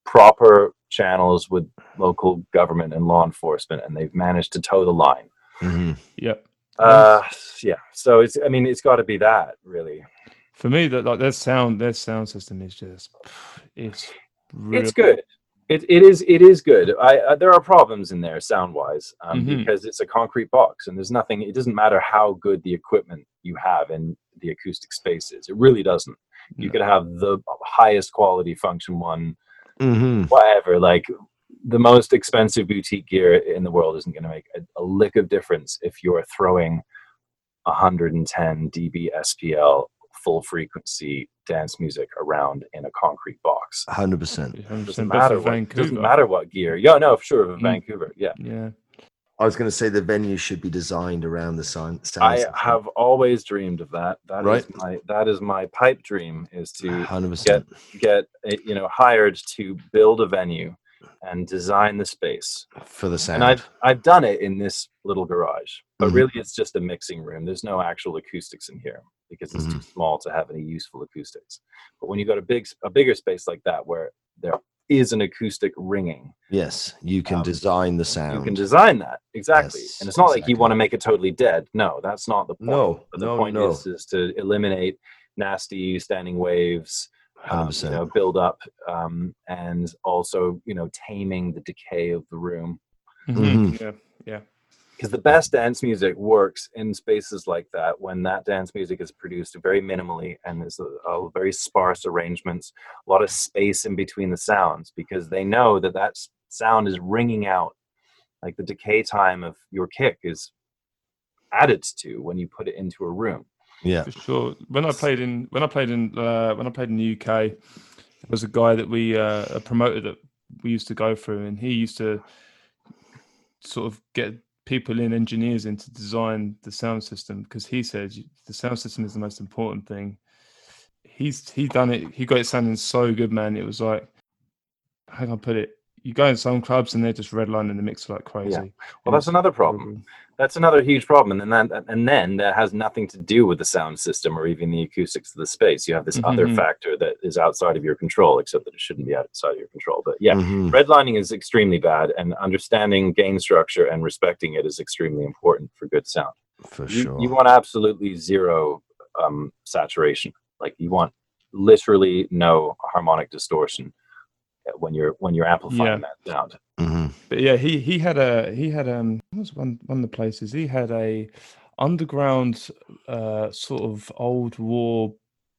[SPEAKER 3] proper channels with local government and law enforcement, and they've managed to toe the line.
[SPEAKER 2] Mhm.
[SPEAKER 4] Yep.
[SPEAKER 3] Uh, yeah. So it's, I mean, it's got to be that, really.
[SPEAKER 4] For me, that like their sound, their sound system is just, it's real.
[SPEAKER 3] It's good. It it is it is good. I uh, there are problems in there sound wise, um,
[SPEAKER 4] Mhm.
[SPEAKER 3] because it's a concrete box, and there's nothing. It doesn't matter how good the equipment you have in the acoustic space is. It really doesn't. You
[SPEAKER 4] No.
[SPEAKER 3] could have the highest quality Function One,
[SPEAKER 2] Mhm.
[SPEAKER 3] whatever. Like the most expensive boutique gear in the world isn't going to make a, a lick of difference if you're throwing one hundred ten dB S P L full frequency dance music around in a concrete box.
[SPEAKER 2] one hundred percent.
[SPEAKER 3] Doesn't
[SPEAKER 4] Doesn't
[SPEAKER 3] matter what
[SPEAKER 4] Vancouver.
[SPEAKER 3] doesn't matter what gear. Yeah, no, for sure,
[SPEAKER 4] Mm.
[SPEAKER 3] Vancouver. Yeah,
[SPEAKER 4] Yeah.
[SPEAKER 2] I was going to say the venue should be designed around the sound. sound
[SPEAKER 3] I
[SPEAKER 2] system.
[SPEAKER 3] have always dreamed of that. That is
[SPEAKER 2] Right.
[SPEAKER 3] my that is my pipe dream, is to
[SPEAKER 2] one hundred percent.
[SPEAKER 3] get uh, you know hired to build a venue and design the space.
[SPEAKER 2] For the sound.
[SPEAKER 3] And I've I've done it in this little garage, but
[SPEAKER 2] Mhm.
[SPEAKER 3] really it's just a mixing room. There's no actual acoustics in here because it's too
[SPEAKER 2] Mm-hmm.
[SPEAKER 3] small to have any useful acoustics. But when you got a big a bigger space like that where there is an acoustic ringing,
[SPEAKER 2] Yes, you can
[SPEAKER 3] Um,
[SPEAKER 2] design the sound.
[SPEAKER 3] you can design that exactly.
[SPEAKER 2] Yes,
[SPEAKER 3] And it's not like you
[SPEAKER 2] exactly.
[SPEAKER 3] want to make it totally dead. No, that's not the point.
[SPEAKER 2] No,
[SPEAKER 3] But the
[SPEAKER 2] no,
[SPEAKER 3] point
[SPEAKER 2] no.
[SPEAKER 3] is is to eliminate nasty standing waves, um, you
[SPEAKER 2] one hundred percent.
[SPEAKER 3] know, build up, um, and also you know taming the decay of the room.
[SPEAKER 4] Mhm.
[SPEAKER 2] Mhm.
[SPEAKER 4] Yeah. Yeah.
[SPEAKER 3] Because the best dance music works in spaces like that when that dance music is produced very minimally and there's a, a very sparse arrangements, a lot of space in between the sounds, because they know that that s- sound is ringing out. Like the decay time of your kick is added to when you put it into a room.
[SPEAKER 2] Yeah.
[SPEAKER 4] For sure. When I played in when I played in uh, when I played in the U K, there was a guy that we uh, a promoter that we used to go through, and he used to sort of get people in, engineers in, to design the sound system, because he said you- the sound system is the most important thing. He's he done it. He got it sounding so good, man. It was like, how can I put it? You go in some clubs and they're just redlining the mixer like crazy.
[SPEAKER 3] Well,
[SPEAKER 4] And
[SPEAKER 3] that's
[SPEAKER 4] it's
[SPEAKER 3] another problem.
[SPEAKER 4] horrible.
[SPEAKER 3] That's another huge problem, and then and then that has nothing to do with the sound system or even the acoustics of the space. You have this other
[SPEAKER 4] Mhm.
[SPEAKER 3] factor that is outside of your control, except that it shouldn't be outside of your control. But yeah,
[SPEAKER 2] Mhm.
[SPEAKER 3] redlining is extremely bad, and understanding gain structure and respecting it is extremely important for good sound.
[SPEAKER 2] For
[SPEAKER 3] You,
[SPEAKER 2] sure.
[SPEAKER 3] you want absolutely zero um, saturation. Like you want literally no harmonic distortion when you're when you're amplifying
[SPEAKER 4] Yeah.
[SPEAKER 3] that sound.
[SPEAKER 2] Mhm.
[SPEAKER 4] But yeah, he he had a he had um what was one one of the places he had a underground uh sort of old war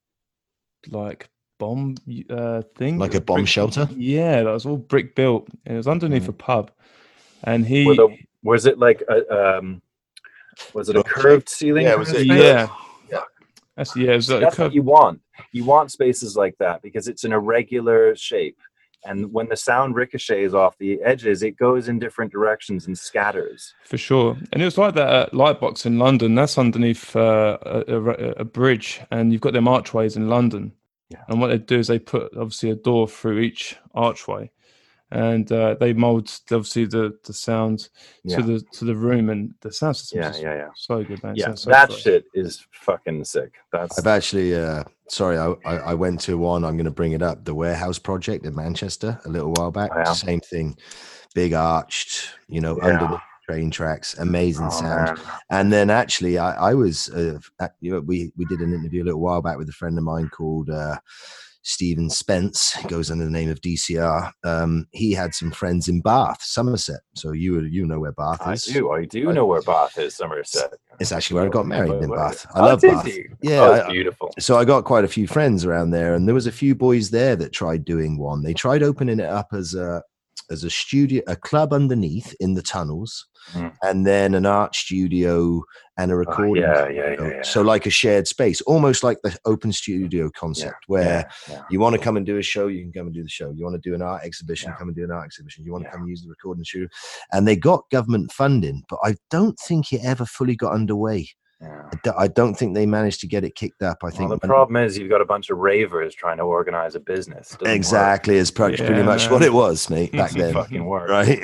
[SPEAKER 4] like bomb y- uh thing.
[SPEAKER 2] Like
[SPEAKER 4] It
[SPEAKER 2] a
[SPEAKER 4] was
[SPEAKER 2] bomb
[SPEAKER 4] brick-
[SPEAKER 2] shelter?
[SPEAKER 4] Yeah, that was all brick built. And it was underneath
[SPEAKER 3] Mhm.
[SPEAKER 4] a pub, and he
[SPEAKER 3] Were the, was it like a um, was it a
[SPEAKER 2] Dome
[SPEAKER 3] curved ceiling?
[SPEAKER 2] Yeah,
[SPEAKER 3] kind
[SPEAKER 2] was
[SPEAKER 3] of
[SPEAKER 2] it
[SPEAKER 3] space?
[SPEAKER 4] yeah
[SPEAKER 2] Yeah.
[SPEAKER 4] that's yeah it was
[SPEAKER 3] See,
[SPEAKER 4] like a
[SPEAKER 3] that's what
[SPEAKER 4] curved-
[SPEAKER 3] you want. You want spaces like that because it's an irregular shape, and when the sound ricochets off the edges, it goes in different directions and scatters.
[SPEAKER 4] for sure. And it was like that at Lightbox in London. That's underneath uh, a, a, a bridge, and you've got them archways in London.
[SPEAKER 3] Yeah.
[SPEAKER 4] And what they do is they put obviously a door through each archway, and uh, they mold obviously the the sound
[SPEAKER 3] Yeah.
[SPEAKER 4] to the to the room, and the sound system
[SPEAKER 3] Yeah,
[SPEAKER 4] is
[SPEAKER 3] yeah, yeah.
[SPEAKER 4] so good, man. It
[SPEAKER 3] Yeah,
[SPEAKER 4] sounds so
[SPEAKER 3] that
[SPEAKER 4] fresh.
[SPEAKER 3] shit is fucking sick. That's
[SPEAKER 2] I've actually, uh, sorry, I, I, I went to one, I'm going to bring it up, the Warehouse Project in Manchester a little while back.
[SPEAKER 3] Oh, yeah.
[SPEAKER 2] Same thing, big arched, you know,
[SPEAKER 3] Yeah.
[SPEAKER 2] underneath train tracks, amazing
[SPEAKER 3] oh,
[SPEAKER 2] sound.
[SPEAKER 3] man.
[SPEAKER 2] And then actually, I, I was, uh, at, you know, we, we did an interview a little while back with a friend of mine called uh, Stephen Spence. He goes under the name of D C R. Um, he had some friends in Bath, Somerset. So you you know where Bath
[SPEAKER 3] I
[SPEAKER 2] is.
[SPEAKER 3] do. I do know where Bath is, Somerset.
[SPEAKER 2] It's actually where I got married in
[SPEAKER 3] Wait, wait.
[SPEAKER 2] Bath. I
[SPEAKER 3] Oh,
[SPEAKER 2] love
[SPEAKER 3] did
[SPEAKER 2] Bath.
[SPEAKER 3] you?
[SPEAKER 2] Yeah,
[SPEAKER 3] Oh, it's
[SPEAKER 2] I-
[SPEAKER 3] beautiful.
[SPEAKER 2] so I got quite a few friends around there, and there was a few boys there that tried doing one. They tried opening it up as a as a studio, a club underneath in the tunnels,
[SPEAKER 3] Mm.
[SPEAKER 2] and then an art studio and a
[SPEAKER 3] Oh,
[SPEAKER 2] recording.
[SPEAKER 3] yeah, yeah,
[SPEAKER 2] studio.
[SPEAKER 3] yeah, yeah.
[SPEAKER 2] So like a shared space, almost like the open studio concept, where
[SPEAKER 3] yeah, yeah.
[SPEAKER 2] you want to come and do a show, you can come and do the show. You want to do an art exhibition,
[SPEAKER 3] Yeah.
[SPEAKER 2] come and do an art exhibition. You want
[SPEAKER 3] Yeah.
[SPEAKER 2] to come and use the recording studio, and they got government funding, but I don't think it ever fully got underway.
[SPEAKER 3] Yeah.
[SPEAKER 2] I, do, I don't think they managed to get it kicked up. I think
[SPEAKER 3] Well, the
[SPEAKER 2] when-
[SPEAKER 3] problem is you've got a bunch of ravers trying to organize a business. It doesn't
[SPEAKER 2] exactly is pretty,
[SPEAKER 4] Yeah,
[SPEAKER 2] pretty much
[SPEAKER 4] man.
[SPEAKER 2] what it was, mate, back
[SPEAKER 3] Doesn't
[SPEAKER 2] then.
[SPEAKER 3] fucking work.
[SPEAKER 2] Right.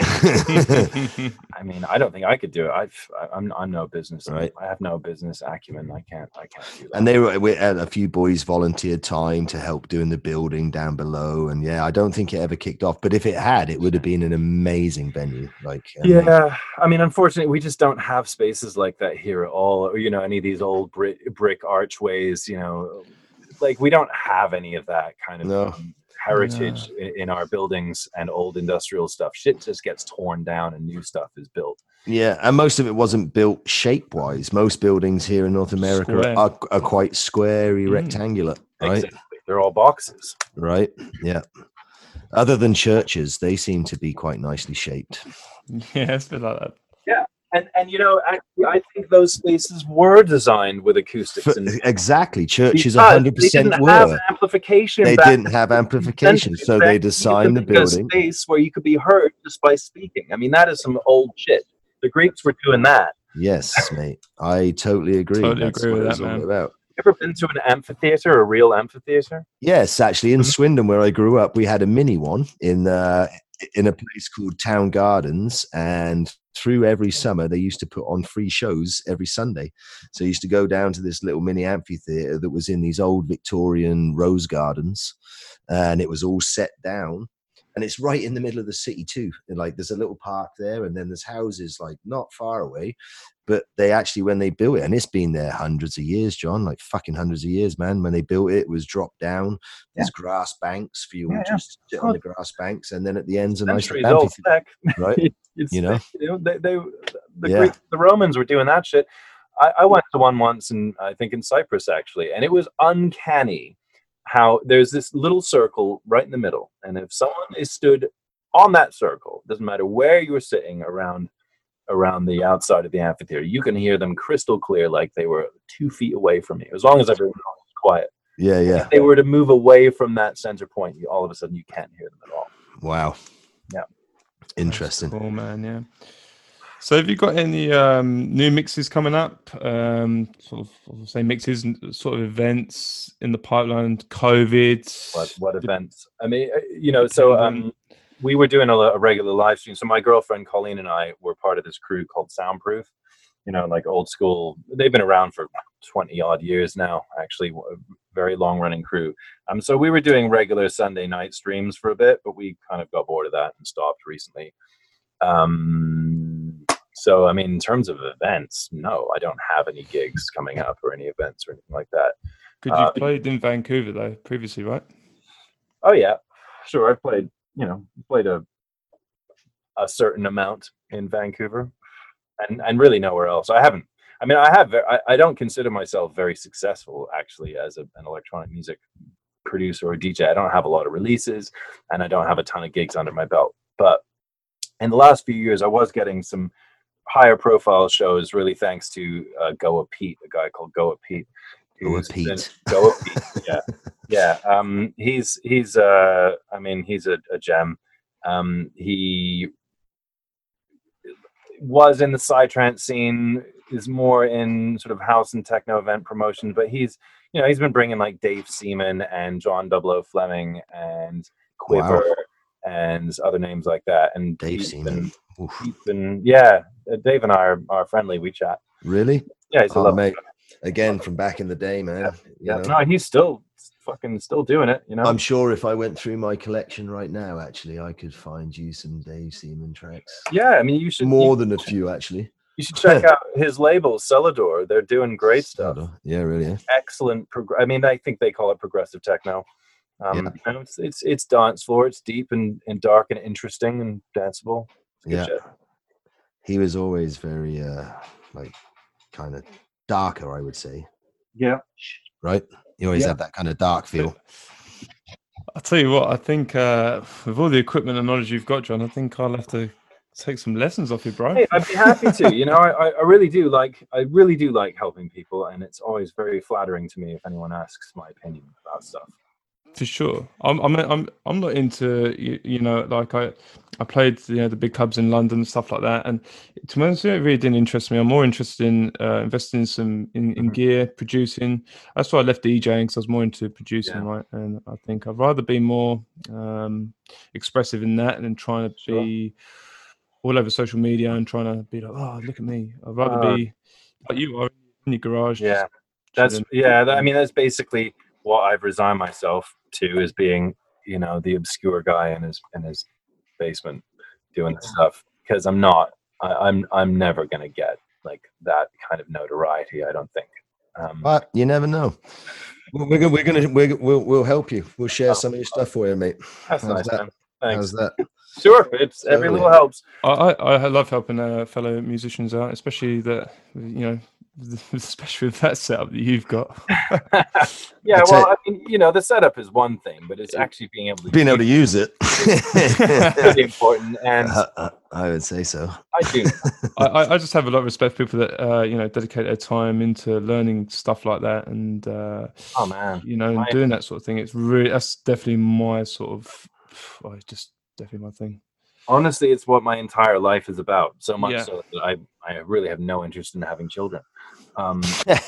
[SPEAKER 3] I mean, I don't think I could do it. I've, I- I'm, I'm no business.
[SPEAKER 2] Right.
[SPEAKER 3] I have no business acumen. I can't, I can't do that.
[SPEAKER 2] And they were, we had a few boys volunteered time to help doing the building down below. And yeah, I don't think it ever kicked off, but if it had, it would have been an amazing venue. Like, um,
[SPEAKER 3] Yeah, I mean, unfortunately, we just don't have spaces like that here at all. Or, you know, any of these old brick, brick archways, you know, like we don't have any of that kind of
[SPEAKER 2] No.
[SPEAKER 3] um, heritage in, in our buildings and old industrial stuff. Shit just gets torn down and new stuff is built.
[SPEAKER 2] yeah. And most of it wasn't built shape wise. Most buildings here in North America
[SPEAKER 4] Square.
[SPEAKER 2] are, are quite squarey,
[SPEAKER 4] Mm.
[SPEAKER 2] rectangular. Right.
[SPEAKER 3] Exactly. They're all boxes.
[SPEAKER 2] Right. Yeah. Other than churches, they seem to be quite nicely shaped.
[SPEAKER 4] Yeah, it's a bit like that.
[SPEAKER 3] And, and you know, actually, I think those spaces were designed with acoustics.
[SPEAKER 2] For-
[SPEAKER 3] and
[SPEAKER 2] exactly. Churches
[SPEAKER 3] because
[SPEAKER 2] one hundred
[SPEAKER 3] they
[SPEAKER 2] percent
[SPEAKER 3] didn't have
[SPEAKER 2] were.
[SPEAKER 3] amplification.
[SPEAKER 2] They
[SPEAKER 3] back
[SPEAKER 2] didn't have amplification, so they designed the building.
[SPEAKER 3] A space where you could be heard just by speaking. I mean, that is some old shit. The Greeks were doing that.
[SPEAKER 2] Yes, mate. I totally agree.
[SPEAKER 4] Totally
[SPEAKER 2] That's
[SPEAKER 4] agree
[SPEAKER 2] what
[SPEAKER 4] with
[SPEAKER 2] it was
[SPEAKER 4] that,
[SPEAKER 2] all
[SPEAKER 4] man.
[SPEAKER 2] about.
[SPEAKER 3] Ever been to an amphitheater, a real amphitheater?
[SPEAKER 2] Yes, actually, in
[SPEAKER 3] Mhm.
[SPEAKER 2] Swindon, where I grew up, we had a mini one in uh, in a place called Town Gardens, and through every summer they used to put on free shows every Sunday. So I used to go down to this little mini amphitheater that was in these old Victorian rose gardens, and it was all set down. And it's right in the middle of the city too. And like there's a little park there, and then there's houses like not far away. But they actually, when they built it, and it's been there hundreds of years, John, like fucking hundreds of years, man. When they built it, it was dropped down. There's grass banks for you
[SPEAKER 3] Yeah,
[SPEAKER 2] to
[SPEAKER 3] yeah.
[SPEAKER 2] just sit on the grass banks, and then at the end's a nice
[SPEAKER 3] Centuries
[SPEAKER 2] little
[SPEAKER 3] old
[SPEAKER 2] amphitheater,
[SPEAKER 3] tech.
[SPEAKER 2] right?
[SPEAKER 3] It's,
[SPEAKER 2] You know?
[SPEAKER 3] you know, they, they the
[SPEAKER 2] Yeah.
[SPEAKER 3] Greek, the Romans were doing that shit. I, I went to one once, and I think in Cyprus actually, and it was uncanny how there's this little circle right in the middle, and if someone is stood on that circle, doesn't matter where you were sitting around around the outside of the amphitheater, you can hear them crystal clear, like they were two feet away from you, as long as everyone else was quiet.
[SPEAKER 2] Yeah, yeah.
[SPEAKER 3] If they were to move away from that center point, you, all of a sudden you can't hear them at all.
[SPEAKER 2] Wow.
[SPEAKER 3] Yeah.
[SPEAKER 2] Interesting.
[SPEAKER 4] Cool, man. Yeah. So, have you got any um, new mixes coming up? Um, sort of, I'll say mixes and sort of events in the pipeline. COVID.
[SPEAKER 3] What what events? I mean, uh, you know, so um, we were doing a, a regular live stream. So my girlfriend Colleen and I were part of this crew called Soundproof. You know, like old school. They've been around for twenty odd years now. Actually, a very long running crew. Um, so we were doing regular Sunday night streams for a bit, but we kind of got bored of that and stopped recently. Um, so I mean, in terms of events, no, I don't have any gigs coming up or any events or anything like that.
[SPEAKER 4] Could you
[SPEAKER 3] uh,
[SPEAKER 4] played in Vancouver though previously, right?
[SPEAKER 3] Oh yeah, sure. I've played, you know, played a a certain amount in Vancouver, and and really nowhere else. I haven't. I mean, I have. I, I don't consider myself very successful actually as a, an electronic music producer or D J. I don't have a lot of releases, and I don't have a ton of gigs under my belt. But in the last few years, I was getting some higher profile shows, really thanks to uh, Goa Pete, a guy called Goa Pete.
[SPEAKER 2] Goa
[SPEAKER 3] who's been-
[SPEAKER 2] Pete.
[SPEAKER 3] Goa Pete. Yeah. Yeah, um, he's he's uh, I mean he's a, a gem. Um, he was in the psytrance scene, is more in sort of house and techno event promotion, but he's you know he's been bringing like Dave Seaman and John Double O Fleming and Quiver
[SPEAKER 2] Wow.
[SPEAKER 3] and other names like that. And
[SPEAKER 2] Dave
[SPEAKER 3] he's
[SPEAKER 2] Seaman.
[SPEAKER 3] been,
[SPEAKER 2] Oof.
[SPEAKER 3] he's been yeah, uh, Dave and I are, are friendly. We chat.
[SPEAKER 2] Really?
[SPEAKER 3] Yeah, he's a
[SPEAKER 2] Oh,
[SPEAKER 3] lovely
[SPEAKER 2] mate. Again, from back in the day, man. You
[SPEAKER 3] Yeah,
[SPEAKER 2] know?
[SPEAKER 3] no, he's still fucking still doing it. You know,
[SPEAKER 2] I'm sure if I went through my collection right now, actually, I could find you some Dave Seaman tracks.
[SPEAKER 3] yeah. I mean, you should
[SPEAKER 2] More
[SPEAKER 3] you,
[SPEAKER 2] than a few, actually.
[SPEAKER 3] you should check out his label, Celador. They're doing great stuff.
[SPEAKER 2] Yeah, really. Yeah.
[SPEAKER 3] Excellent. Prog- I mean, I think they call it progressive techno. Um,
[SPEAKER 2] Yeah.
[SPEAKER 3] you know, it's, it's it's dance floor. It's deep and, and dark and interesting and danceable. It's good
[SPEAKER 2] Yeah.
[SPEAKER 3] shit.
[SPEAKER 2] He was always very, uh, like, kind of darker, I would say.
[SPEAKER 3] Yeah.
[SPEAKER 2] Right? He always
[SPEAKER 3] Yeah.
[SPEAKER 2] had that kind of dark feel.
[SPEAKER 4] I'll tell you what, I think uh, with all the equipment and knowledge you've got, John, I think I'll have to take some lessons off you, bro.
[SPEAKER 3] Hey, I'd be happy to. You know, I, I I really do like I really do like helping people, and it's always very flattering to me if anyone asks my opinion about stuff.
[SPEAKER 4] For sure. I'm I'm I'm I'm not into you, you know like I I played you know the big clubs in London and stuff like that, and to be honest, it really didn't interest me. I'm more interested in uh, investing in some in, in
[SPEAKER 3] Mhm.
[SPEAKER 4] gear, producing. That's why I left DJing, because I was more into producing,
[SPEAKER 3] Yeah.
[SPEAKER 4] right? And I think I'd rather be more um, expressive in that than trying to
[SPEAKER 3] Sure.
[SPEAKER 4] be all over social media and trying to be like, oh, look at me. I'd rather
[SPEAKER 3] Uh,
[SPEAKER 4] be like you are in your garage.
[SPEAKER 3] Yeah.
[SPEAKER 4] just
[SPEAKER 3] That's
[SPEAKER 4] chilling.
[SPEAKER 3] yeah. That, I mean, that's basically what I've resigned myself to, is being, you know, the obscure guy in his in his basement doing this stuff, because I'm not. I, I'm I'm never gonna get like that kind of notoriety. I don't think. Um,
[SPEAKER 2] But you never know. We're we're gonna we're gonna we're, we'll we'll help you. We'll share
[SPEAKER 3] Oh,
[SPEAKER 2] some of your stuff for you, mate.
[SPEAKER 3] that's
[SPEAKER 2] How's
[SPEAKER 3] nice,
[SPEAKER 2] that?
[SPEAKER 3] man. Thanks.
[SPEAKER 2] How's that?
[SPEAKER 3] Sure, it's every
[SPEAKER 2] Totally.
[SPEAKER 3] little helps.
[SPEAKER 4] I, I I love helping uh, fellow musicians out, especially that you know, especially with that setup that you've got.
[SPEAKER 3] Yeah,
[SPEAKER 2] That's
[SPEAKER 3] well,
[SPEAKER 2] it.
[SPEAKER 3] I mean, you know, the setup is one thing, but it's actually being able to
[SPEAKER 2] Being able to use it.
[SPEAKER 3] it really important. And
[SPEAKER 2] Uh, uh, I would say so.
[SPEAKER 3] I do.
[SPEAKER 4] I, I I just have a lot of respect for people that uh, you know dedicate their time into learning stuff like that, and uh,
[SPEAKER 3] Oh man,
[SPEAKER 4] you know, and
[SPEAKER 3] I-
[SPEAKER 4] doing that sort of thing. It's really that's definitely my sort of, oh, it's just definitely my thing.
[SPEAKER 3] honestly, it's what my entire life is about. So much
[SPEAKER 4] Yeah.
[SPEAKER 3] so that I I really have no interest in having children. Um,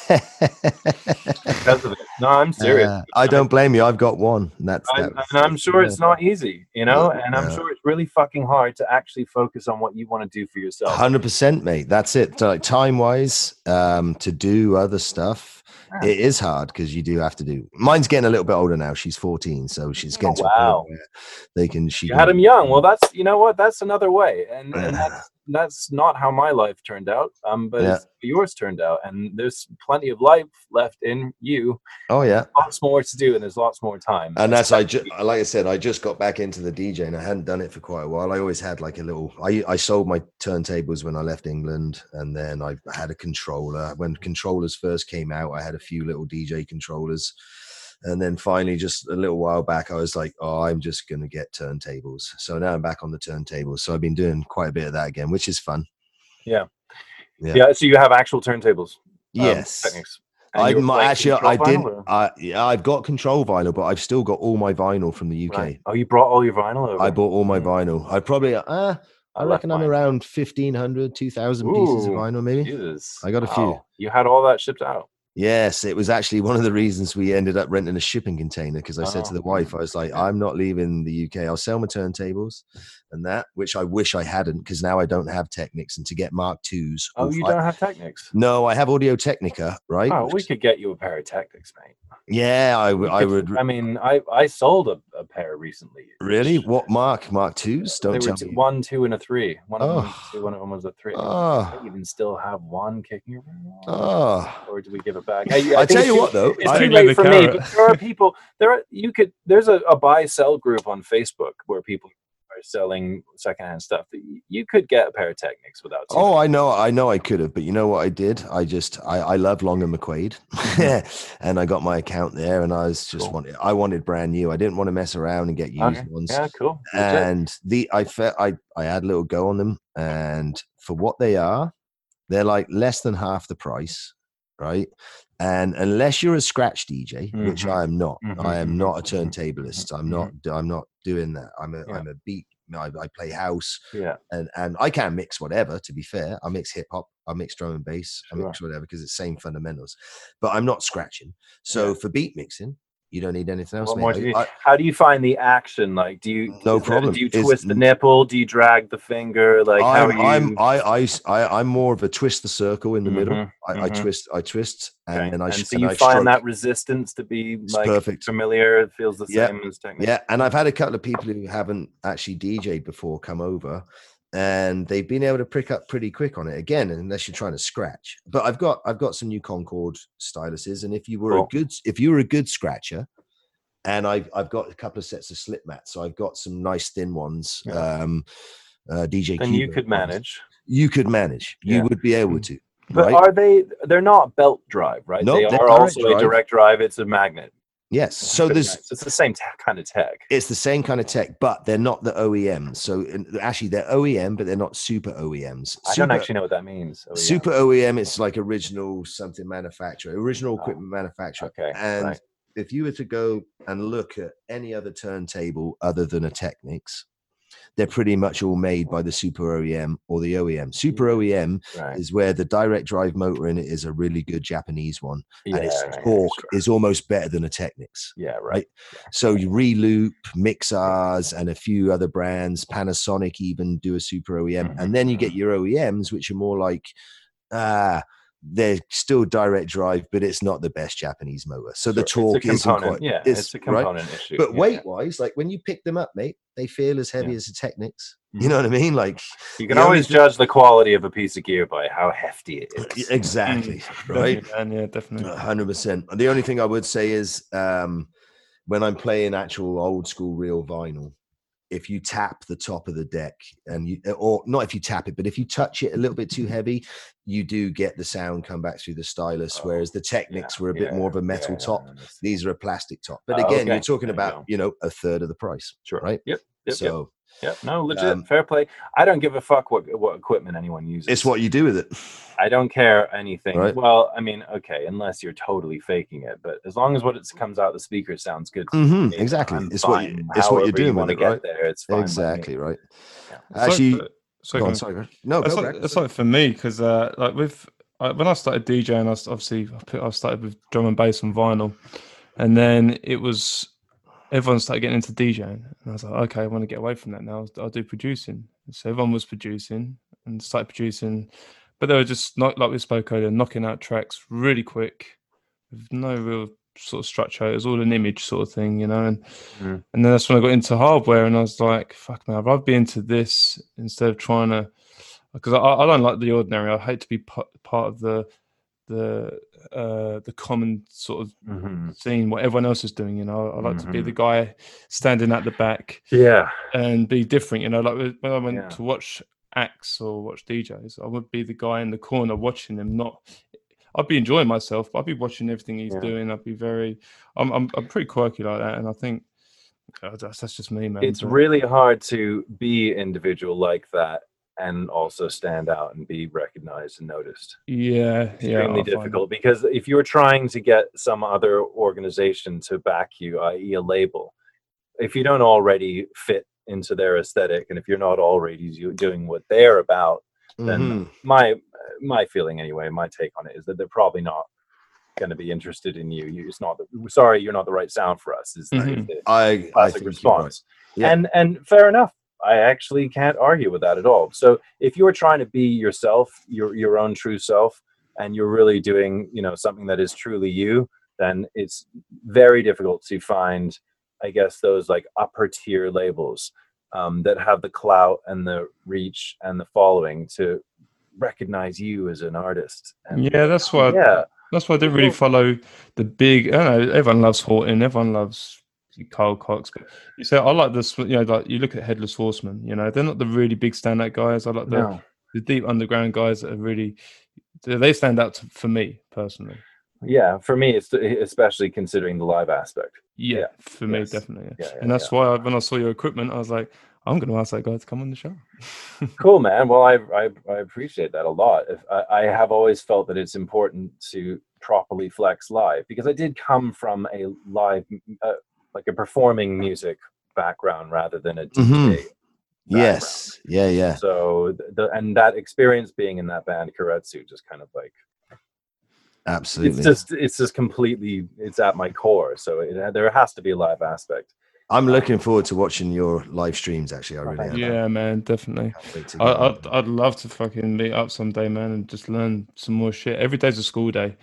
[SPEAKER 3] because of it. No, I'm serious.
[SPEAKER 2] Uh, I don't blame you. I've got one. And that's
[SPEAKER 3] I,
[SPEAKER 2] that.
[SPEAKER 3] and I'm sure it's not easy, you know,
[SPEAKER 2] Yeah,
[SPEAKER 3] and I'm
[SPEAKER 2] yeah.
[SPEAKER 3] sure it's really fucking hard to actually focus on what you want to do for yourself.
[SPEAKER 2] Hundred percent, mate. That's it. So, like time wise, um, to do other stuff,
[SPEAKER 3] Yeah.
[SPEAKER 2] it is hard because you do have to do. Mine's getting a little bit older now. She's fourteen, so she's getting to a
[SPEAKER 3] wow.
[SPEAKER 2] point where they can. She
[SPEAKER 3] You
[SPEAKER 2] can-
[SPEAKER 3] had him young. Well, that's you know what? That's another way, and, and
[SPEAKER 2] Yeah.
[SPEAKER 3] that's that's not how my life turned out. Um, but
[SPEAKER 2] Yeah.
[SPEAKER 3] it's yours turned out, and there's plenty of life left in you.
[SPEAKER 2] Oh yeah,
[SPEAKER 3] Lots more to do, and there's lots more time.
[SPEAKER 2] and that's I just like I said, I just got back into the DJing. I hadn't done it for quite a while. I always had like a little. I I sold my turntables when I left England, and then I had a controller. When controllers first came out, I had a few little D J controllers. And then finally, just a little while back, I was like, oh, I'm just going to get turntables. So now I'm back on the turntables. So I've been doing quite a bit of that again, which is fun.
[SPEAKER 3] Yeah.
[SPEAKER 2] Yeah.
[SPEAKER 3] Yeah. So you have actual turntables. um,
[SPEAKER 2] Yes.
[SPEAKER 3] Techniques. And
[SPEAKER 2] I
[SPEAKER 3] you were
[SPEAKER 2] might
[SPEAKER 3] playing
[SPEAKER 2] actually,
[SPEAKER 3] control
[SPEAKER 2] I
[SPEAKER 3] vinyl,
[SPEAKER 2] didn't.
[SPEAKER 3] or-
[SPEAKER 2] I, yeah, I've got control vinyl, but I've still got all my vinyl from the U K.
[SPEAKER 3] Right. Oh, you brought all your vinyl over.
[SPEAKER 2] I bought all my
[SPEAKER 3] Mm.
[SPEAKER 2] vinyl. I probably, uh, I,
[SPEAKER 3] I left
[SPEAKER 2] reckon I'm
[SPEAKER 3] mine.
[SPEAKER 2] around fifteen hundred, two thousand pieces of
[SPEAKER 3] Ooh,
[SPEAKER 2] vinyl, maybe.
[SPEAKER 3] Jesus.
[SPEAKER 2] I got a few.
[SPEAKER 3] Wow. You had all that shipped out.
[SPEAKER 2] Yes, it was actually one of the reasons we ended up renting a shipping container, because I said to
[SPEAKER 3] Oh.
[SPEAKER 2] the wife, I was like, I'm not leaving the U K. I'll sell my turntables and that, which I wish I hadn't, because now I don't have Technics, and to get Mark twos.
[SPEAKER 3] Oh,
[SPEAKER 2] oof,
[SPEAKER 3] you
[SPEAKER 2] I-
[SPEAKER 3] don't have Technics?
[SPEAKER 2] No, I have Audio Technica, right?
[SPEAKER 3] Oh, we could get you a pair of Technics, mate.
[SPEAKER 2] Yeah, I,
[SPEAKER 3] We
[SPEAKER 2] w- I
[SPEAKER 3] could-
[SPEAKER 2] would.
[SPEAKER 3] I mean, I I sold a, a pair recently.
[SPEAKER 2] Really?
[SPEAKER 3] which-
[SPEAKER 2] What Mark? Mark twos?
[SPEAKER 3] They
[SPEAKER 2] Don't
[SPEAKER 3] were
[SPEAKER 2] tell
[SPEAKER 3] t-
[SPEAKER 2] me.
[SPEAKER 3] one, two, and a three. One of them was
[SPEAKER 2] Oh.
[SPEAKER 3] a two, one of them was a three.
[SPEAKER 2] Oh,
[SPEAKER 3] I even still have one kicking around.
[SPEAKER 2] oh.
[SPEAKER 3] Or do we give it back?
[SPEAKER 2] I
[SPEAKER 3] think
[SPEAKER 2] tell
[SPEAKER 3] it's
[SPEAKER 2] you
[SPEAKER 3] too-
[SPEAKER 2] what, though,
[SPEAKER 3] it's
[SPEAKER 2] I-
[SPEAKER 3] too
[SPEAKER 4] Give you
[SPEAKER 3] late
[SPEAKER 4] the
[SPEAKER 3] for me.
[SPEAKER 4] carrot.
[SPEAKER 3] But there are people. There are you could. There's a, a buy sell group on Facebook where people are selling secondhand stuff. That y- you could get a pair of Technics without. too
[SPEAKER 2] Oh,
[SPEAKER 3] much.
[SPEAKER 2] I know, I know, I could have, but you know what I did? I just, I, I love Long and McQuaid, and I got my account there, and I was just
[SPEAKER 3] Cool.
[SPEAKER 2] wanted, I wanted brand new. I didn't want to mess around and get used
[SPEAKER 3] Okay.
[SPEAKER 2] ones.
[SPEAKER 3] Yeah, cool. Legit.
[SPEAKER 2] And the, I felt, I, I had a little go on them, and for what they are, they're like less than half the price, right? And unless you're a scratch D J, which
[SPEAKER 3] Mhm.
[SPEAKER 2] I am not,
[SPEAKER 3] Mhm,
[SPEAKER 2] I am
[SPEAKER 3] mhm,
[SPEAKER 2] not a
[SPEAKER 3] mhm,
[SPEAKER 2] turntablist. I'm
[SPEAKER 3] mhm.
[SPEAKER 2] not, I'm not doing that. I'm a,
[SPEAKER 3] Yeah.
[SPEAKER 2] am a beat. I, I play house.
[SPEAKER 3] Yeah.
[SPEAKER 2] And and I can mix whatever, to be fair. I mix hip hop, I mix drum and bass, I mix
[SPEAKER 3] Sure.
[SPEAKER 2] whatever, because it's same fundamentals. But I'm not scratching. So
[SPEAKER 3] Yeah.
[SPEAKER 2] for beat mixing, you don't need anything else.
[SPEAKER 3] What
[SPEAKER 2] mate.
[SPEAKER 3] more do you need?
[SPEAKER 2] I-
[SPEAKER 3] How do you find the action? Like, do you
[SPEAKER 2] No
[SPEAKER 3] is there-
[SPEAKER 2] problem.
[SPEAKER 3] Do you
[SPEAKER 2] It's
[SPEAKER 3] twist the
[SPEAKER 2] n-
[SPEAKER 3] nipple? Do you drag the finger? Like, how
[SPEAKER 2] I'm,
[SPEAKER 3] are
[SPEAKER 2] I'm
[SPEAKER 3] you?
[SPEAKER 2] I, I I I'm more of a twist the circle in the middle.
[SPEAKER 3] Mhm,
[SPEAKER 2] I, I
[SPEAKER 3] mhm.
[SPEAKER 2] twist, I twist, and
[SPEAKER 3] Okay.
[SPEAKER 2] then I
[SPEAKER 3] and
[SPEAKER 2] sh-
[SPEAKER 3] so
[SPEAKER 2] and
[SPEAKER 3] you
[SPEAKER 2] I
[SPEAKER 3] find
[SPEAKER 2] stroke.
[SPEAKER 3] that resistance to be
[SPEAKER 2] It's
[SPEAKER 3] like
[SPEAKER 2] perfect.
[SPEAKER 3] familiar. It feels the
[SPEAKER 2] Yeah,
[SPEAKER 3] same as technique.
[SPEAKER 2] Yeah, and I've had a couple of people who haven't actually D J'd before come over, and they've been able to pick up pretty quick on it again, unless you're trying to scratch. But I've got I've got some new Concord styluses, and if you were
[SPEAKER 3] Cool.
[SPEAKER 2] a good if you were a good scratcher, and I've I've got a couple of sets of slip mats, so I've got some nice thin ones.
[SPEAKER 3] Yeah.
[SPEAKER 2] Um, uh, D J,
[SPEAKER 3] Then you
[SPEAKER 2] Cubo
[SPEAKER 3] could
[SPEAKER 2] ones.
[SPEAKER 3] manage.
[SPEAKER 2] You could manage. You
[SPEAKER 3] Yeah.
[SPEAKER 2] would be able
[SPEAKER 4] Mm.
[SPEAKER 2] to.
[SPEAKER 3] But
[SPEAKER 2] Right?
[SPEAKER 3] are they? They're not belt drive, right?
[SPEAKER 2] Nope,
[SPEAKER 3] they
[SPEAKER 2] they're
[SPEAKER 3] are
[SPEAKER 2] direct
[SPEAKER 3] also
[SPEAKER 2] drive.
[SPEAKER 3] a direct drive. It's a magnet.
[SPEAKER 2] Yes. So
[SPEAKER 3] Pretty
[SPEAKER 2] there's
[SPEAKER 3] nice. It's the same te- kind of tech.
[SPEAKER 2] it's the same kind of tech, but they're not the O E Ms. So in- actually, they're O E M, but they're not super O E Ms.
[SPEAKER 3] I
[SPEAKER 2] Super,
[SPEAKER 3] don't actually know what that means. Oh, yeah.
[SPEAKER 2] super O E M, it's like original something manufacturer, original
[SPEAKER 3] Oh,
[SPEAKER 2] equipment manufacturer.
[SPEAKER 3] Okay.
[SPEAKER 2] And
[SPEAKER 3] right.
[SPEAKER 2] if you were to go and look at any other turntable other than a Technics, they're pretty much all made by the Super O E M or the O E M. Super O E M
[SPEAKER 3] Right.
[SPEAKER 2] is where the direct drive motor in it is a really good Japanese one,
[SPEAKER 3] Yeah,
[SPEAKER 2] and its
[SPEAKER 3] yeah,
[SPEAKER 2] torque
[SPEAKER 3] sure.
[SPEAKER 2] is almost better than a Technics.
[SPEAKER 3] Yeah, right.
[SPEAKER 2] Right. So you Reloop, Mixars, and a few other brands, Panasonic even do a Super O E M,
[SPEAKER 3] Mhm,
[SPEAKER 2] and then you
[SPEAKER 3] mhm.
[SPEAKER 2] get your O E Ms, which are more like ah. They're still direct drive, but it's not the best Japanese motor. So the
[SPEAKER 3] Sure.
[SPEAKER 2] torque
[SPEAKER 3] It's a
[SPEAKER 2] isn't
[SPEAKER 3] component.
[SPEAKER 2] quite.
[SPEAKER 3] Yeah,
[SPEAKER 2] It's,
[SPEAKER 3] it's a
[SPEAKER 2] right?
[SPEAKER 3] component issue.
[SPEAKER 2] But
[SPEAKER 3] Yeah,
[SPEAKER 2] weight wise, like when you pick them up, mate, they feel as heavy
[SPEAKER 3] Yeah.
[SPEAKER 2] as the Technics.
[SPEAKER 3] Mhm.
[SPEAKER 2] You know what I mean? Like
[SPEAKER 3] You can
[SPEAKER 2] the only
[SPEAKER 3] always
[SPEAKER 2] thing-
[SPEAKER 3] judge the quality of a piece of gear by how hefty it is.
[SPEAKER 2] exactly
[SPEAKER 4] Mm,
[SPEAKER 2] right.
[SPEAKER 4] definitely, man, yeah, definitely.
[SPEAKER 2] A hundred percent. The only thing I would say is um, when I'm playing actual old school real vinyl, if you tap the top of the deck and you, or not if you tap it, but if you touch it a little bit too heavy, you do get the sound come back through the stylus.
[SPEAKER 3] Oh,
[SPEAKER 2] whereas the Technics
[SPEAKER 3] yeah,
[SPEAKER 2] were a bit
[SPEAKER 3] yeah,
[SPEAKER 2] more of a metal
[SPEAKER 3] yeah,
[SPEAKER 2] top.
[SPEAKER 3] I understand.
[SPEAKER 2] These are a plastic top. But
[SPEAKER 3] Oh,
[SPEAKER 2] again,
[SPEAKER 3] okay.
[SPEAKER 2] you're talking
[SPEAKER 3] There you
[SPEAKER 2] about,
[SPEAKER 3] go.
[SPEAKER 2] you know, a third of the price.
[SPEAKER 3] Sure.
[SPEAKER 2] Right.
[SPEAKER 3] Yep. Yep.
[SPEAKER 2] So
[SPEAKER 3] yep. Yep. No, legit.
[SPEAKER 2] um,
[SPEAKER 3] Fair play. I don't give a fuck what what equipment anyone uses.
[SPEAKER 2] it's what you do with it.
[SPEAKER 3] I don't care anything.
[SPEAKER 2] Right.
[SPEAKER 3] Well, I mean, okay, unless you're totally faking it, but as long as what it comes out the speaker sounds good. to
[SPEAKER 2] Mhm,
[SPEAKER 3] me,
[SPEAKER 2] exactly.
[SPEAKER 3] I'm
[SPEAKER 2] It's what you-
[SPEAKER 3] fine.
[SPEAKER 2] it's what you're
[SPEAKER 3] However
[SPEAKER 2] doing
[SPEAKER 3] you
[SPEAKER 2] with
[SPEAKER 3] want to
[SPEAKER 2] it,
[SPEAKER 3] get
[SPEAKER 2] right?
[SPEAKER 3] there. It's fine. by me.
[SPEAKER 2] Exactly right.
[SPEAKER 3] Yeah.
[SPEAKER 4] It's like
[SPEAKER 2] Actually,
[SPEAKER 4] for- sorry,
[SPEAKER 2] go
[SPEAKER 4] go
[SPEAKER 2] on,
[SPEAKER 4] on.
[SPEAKER 2] sorry, go. No,
[SPEAKER 4] That's
[SPEAKER 2] go,
[SPEAKER 4] like,
[SPEAKER 2] Brad.
[SPEAKER 4] that's like for me because uh, like with I, when I started DJing, I s- obviously I, put, I started with drum and bass and vinyl, and then it was everyone started getting into DJing, and I was like, okay, I want to get away from that now. I'll, I'll do producing. So everyone was producing and started producing, but they were just not like we spoke earlier, knocking out tracks really quick with no real sort of structure. It was all an image sort of thing, you know. And
[SPEAKER 3] Mhm.
[SPEAKER 4] and then that's when I got into hardware, and I was like, fuck man, I'd rather be into this instead of trying to, because I, I don't like the ordinary. I hate to be part, part of the the uh the common sort of
[SPEAKER 3] Mhm.
[SPEAKER 4] scene, what everyone else is doing. You know, I like to be the
[SPEAKER 3] Mhm.
[SPEAKER 4] guy standing at the back
[SPEAKER 3] Yeah.
[SPEAKER 4] and be different. You know, like when I went
[SPEAKER 3] Yeah.
[SPEAKER 4] to watch acts or watch D Js, I would be the guy in the corner watching them. Not, I'd be enjoying myself, but I'd be watching everything he's
[SPEAKER 3] Yeah.
[SPEAKER 4] doing. I'd be very, I'm, I'm, I'm pretty quirky like that, and I think uh, that's, that's just me, man.
[SPEAKER 3] It's
[SPEAKER 4] but-
[SPEAKER 3] really hard to be individual like that and also stand out and be recognized and noticed.
[SPEAKER 4] yeah, yeah,
[SPEAKER 3] Extremely
[SPEAKER 4] I find
[SPEAKER 3] difficult because if you're trying to get some other organization to back you, that is a label, if you don't already fit into their aesthetic and if you're not already do- doing what they're about, then
[SPEAKER 2] Mhm.
[SPEAKER 3] my my feeling anyway, my take on it is that they're probably not going to be interested in you. You it's not the, sorry, you're not the right sound for us. Is, the- is
[SPEAKER 4] Mhm.
[SPEAKER 3] the
[SPEAKER 2] I, I
[SPEAKER 3] classic
[SPEAKER 2] think
[SPEAKER 3] response.
[SPEAKER 2] you're right. Yeah.
[SPEAKER 3] And and fair enough. I actually can't argue with that at all. So if you're trying to be yourself, your your own true self, and you're really doing, you know, something that is truly you, then it's very difficult to find, I guess, those like upper tier labels um, that have the clout and the reach and the following to recognize you as an artist. And
[SPEAKER 4] yeah, that's why.
[SPEAKER 3] yeah,
[SPEAKER 4] That's why I didn't really follow the big. I don't know, everyone loves Horton, everyone loves Carl Cox, but you say I like this. You know, like you look at Headless Horseman. You know, they're not the really big standout guys. I like the
[SPEAKER 3] no.
[SPEAKER 4] the deep underground guys that are really they stand out to, for me personally.
[SPEAKER 3] Yeah, for me, it's especially considering the live aspect.
[SPEAKER 4] Yeah,
[SPEAKER 3] Yeah,
[SPEAKER 4] for me
[SPEAKER 3] yes.
[SPEAKER 4] definitely. Yeah.
[SPEAKER 3] Yeah, yeah,
[SPEAKER 4] and that's
[SPEAKER 3] yeah.
[SPEAKER 4] why I, when I saw your equipment, I was like, I'm going to ask that guy to come on the show.
[SPEAKER 3] Cool, man. Well, I, I I appreciate that a lot. If, I, I have always felt that it's important to properly flex live because I did come from a live, uh, like a performing music background rather than a D J.
[SPEAKER 2] Mhm.
[SPEAKER 3] background.
[SPEAKER 2] Yes. Yeah. Yeah.
[SPEAKER 3] So the and that experience being in that band Karetsu just kind of like
[SPEAKER 2] Absolutely.
[SPEAKER 3] it's just it's just completely it's at my core. So it, there has to be a live aspect.
[SPEAKER 2] I'm looking forward to watching your live streams. Actually, I
[SPEAKER 3] Oh,
[SPEAKER 2] really
[SPEAKER 3] thank
[SPEAKER 2] am.
[SPEAKER 3] you.
[SPEAKER 4] Yeah, man, definitely.
[SPEAKER 2] Can't wait to
[SPEAKER 4] I,
[SPEAKER 2] get on.
[SPEAKER 4] I'd, I'd love to fucking meet up someday, man, and just learn some more shit. Every day's a school day.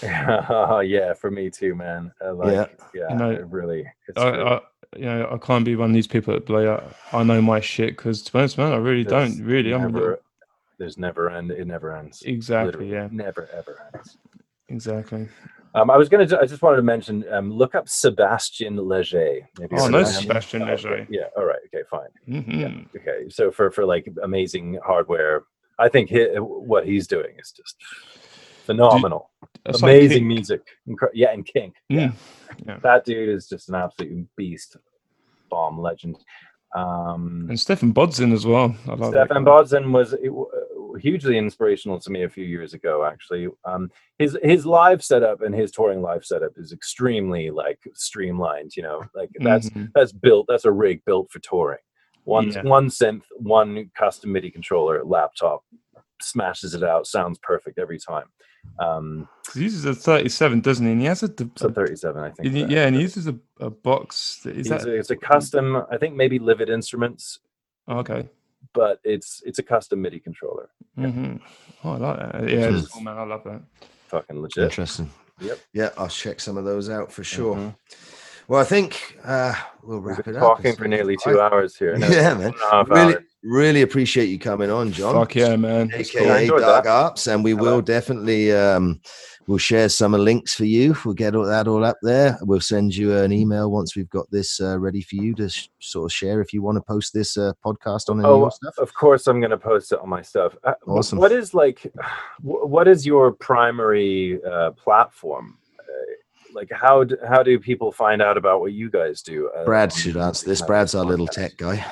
[SPEAKER 3] Yeah, for me too, man. Uh, like,
[SPEAKER 2] Yeah.
[SPEAKER 3] yeah,
[SPEAKER 4] You know,
[SPEAKER 3] it really. It's
[SPEAKER 4] I,
[SPEAKER 3] really
[SPEAKER 4] I, you know, I can't be one of these people that play. I, I know my shit because, to be honest, man, I really
[SPEAKER 3] there's
[SPEAKER 4] don't. Really, I'm a
[SPEAKER 3] never,
[SPEAKER 4] little,
[SPEAKER 3] there's never end. It never ends.
[SPEAKER 4] exactly.
[SPEAKER 3] Literally,
[SPEAKER 4] Yeah,
[SPEAKER 3] never ever ends.
[SPEAKER 4] exactly.
[SPEAKER 3] Um, I was gonna. ju- I just wanted to mention. Um, look up Sebastian Leger. Maybe
[SPEAKER 4] Oh,
[SPEAKER 3] heard
[SPEAKER 4] no,
[SPEAKER 3] of him?
[SPEAKER 4] Sebastian
[SPEAKER 3] Oh, okay.
[SPEAKER 4] Leger.
[SPEAKER 3] Yeah. All right. Okay. Fine.
[SPEAKER 4] hmm
[SPEAKER 3] Yeah. Okay. So for for like amazing hardware, I think he, what he's doing is just phenomenal.
[SPEAKER 4] That's like
[SPEAKER 3] Amazing
[SPEAKER 4] Kink.
[SPEAKER 3] music. Incre- yeah, and Kink. Yeah.
[SPEAKER 4] Mm. Yeah.
[SPEAKER 3] That dude is just an absolute beast, bomb legend. Um,
[SPEAKER 4] And Stefan Bodzin as well. I like that
[SPEAKER 3] Stefan
[SPEAKER 4] guy.
[SPEAKER 3] Bodzin was it, w- hugely inspirational to me a few years ago. Actually, um, his his live setup and his touring live setup is extremely like streamlined. You know, like that's
[SPEAKER 4] Mhm.
[SPEAKER 3] that's built. That's a rig built for touring. One
[SPEAKER 4] Yeah.
[SPEAKER 3] one synth, one custom MIDI controller, laptop, smashes it out. Sounds perfect every time. Um,
[SPEAKER 4] 'Cause he uses a thirty-seven, doesn't he? And he has a, d-
[SPEAKER 3] so
[SPEAKER 4] a-
[SPEAKER 3] thirty-seven, I think.
[SPEAKER 4] and he-
[SPEAKER 3] that-
[SPEAKER 4] yeah, and he uses a, a box. That, is
[SPEAKER 3] He's
[SPEAKER 4] that
[SPEAKER 3] a- it's a custom. I think maybe Livid Instruments,
[SPEAKER 4] oh, okay?
[SPEAKER 3] but it's it's a custom MIDI controller.
[SPEAKER 4] hmm Oh, I like that. Yeah,
[SPEAKER 2] Hmm.
[SPEAKER 4] it's cool, man. I love that.
[SPEAKER 3] Fucking legit.
[SPEAKER 2] Interesting.
[SPEAKER 3] Yep.
[SPEAKER 2] Yeah, I'll check some of those out for sure.
[SPEAKER 3] Mhm.
[SPEAKER 2] Well, I think uh, we'll
[SPEAKER 3] We've
[SPEAKER 2] wrap
[SPEAKER 3] been
[SPEAKER 2] it up.
[SPEAKER 3] talking
[SPEAKER 2] It's-
[SPEAKER 3] for nearly
[SPEAKER 2] I-
[SPEAKER 3] two hours here. No,
[SPEAKER 2] Yeah,
[SPEAKER 3] one
[SPEAKER 2] man.
[SPEAKER 3] and a half
[SPEAKER 2] Really,
[SPEAKER 3] hours.
[SPEAKER 2] really appreciate you coming on, John.
[SPEAKER 4] Fuck yeah, man. That's cool.
[SPEAKER 3] I
[SPEAKER 2] A K A
[SPEAKER 3] enjoyed
[SPEAKER 2] Dark
[SPEAKER 3] that.
[SPEAKER 2] Arts, and we
[SPEAKER 3] Hello.
[SPEAKER 2] will definitely um, we'll share some links for you. We'll get all that all up there. We'll send you an email once we've got this uh, ready for you to sh- sort of share if you want to post this uh, podcast on any of
[SPEAKER 3] Oh,
[SPEAKER 2] your stuff.
[SPEAKER 3] of course, I'm going to post it on my stuff. Uh, wh-
[SPEAKER 2] Awesome.
[SPEAKER 3] What is like, wh- what is your primary uh, platform? Uh, like, how do, how do people find out about what you guys do? Uh,
[SPEAKER 2] Brad
[SPEAKER 3] on
[SPEAKER 2] should
[SPEAKER 3] the-
[SPEAKER 2] answer this.
[SPEAKER 3] on
[SPEAKER 2] Brad's our
[SPEAKER 3] podcast?
[SPEAKER 2] little tech guy.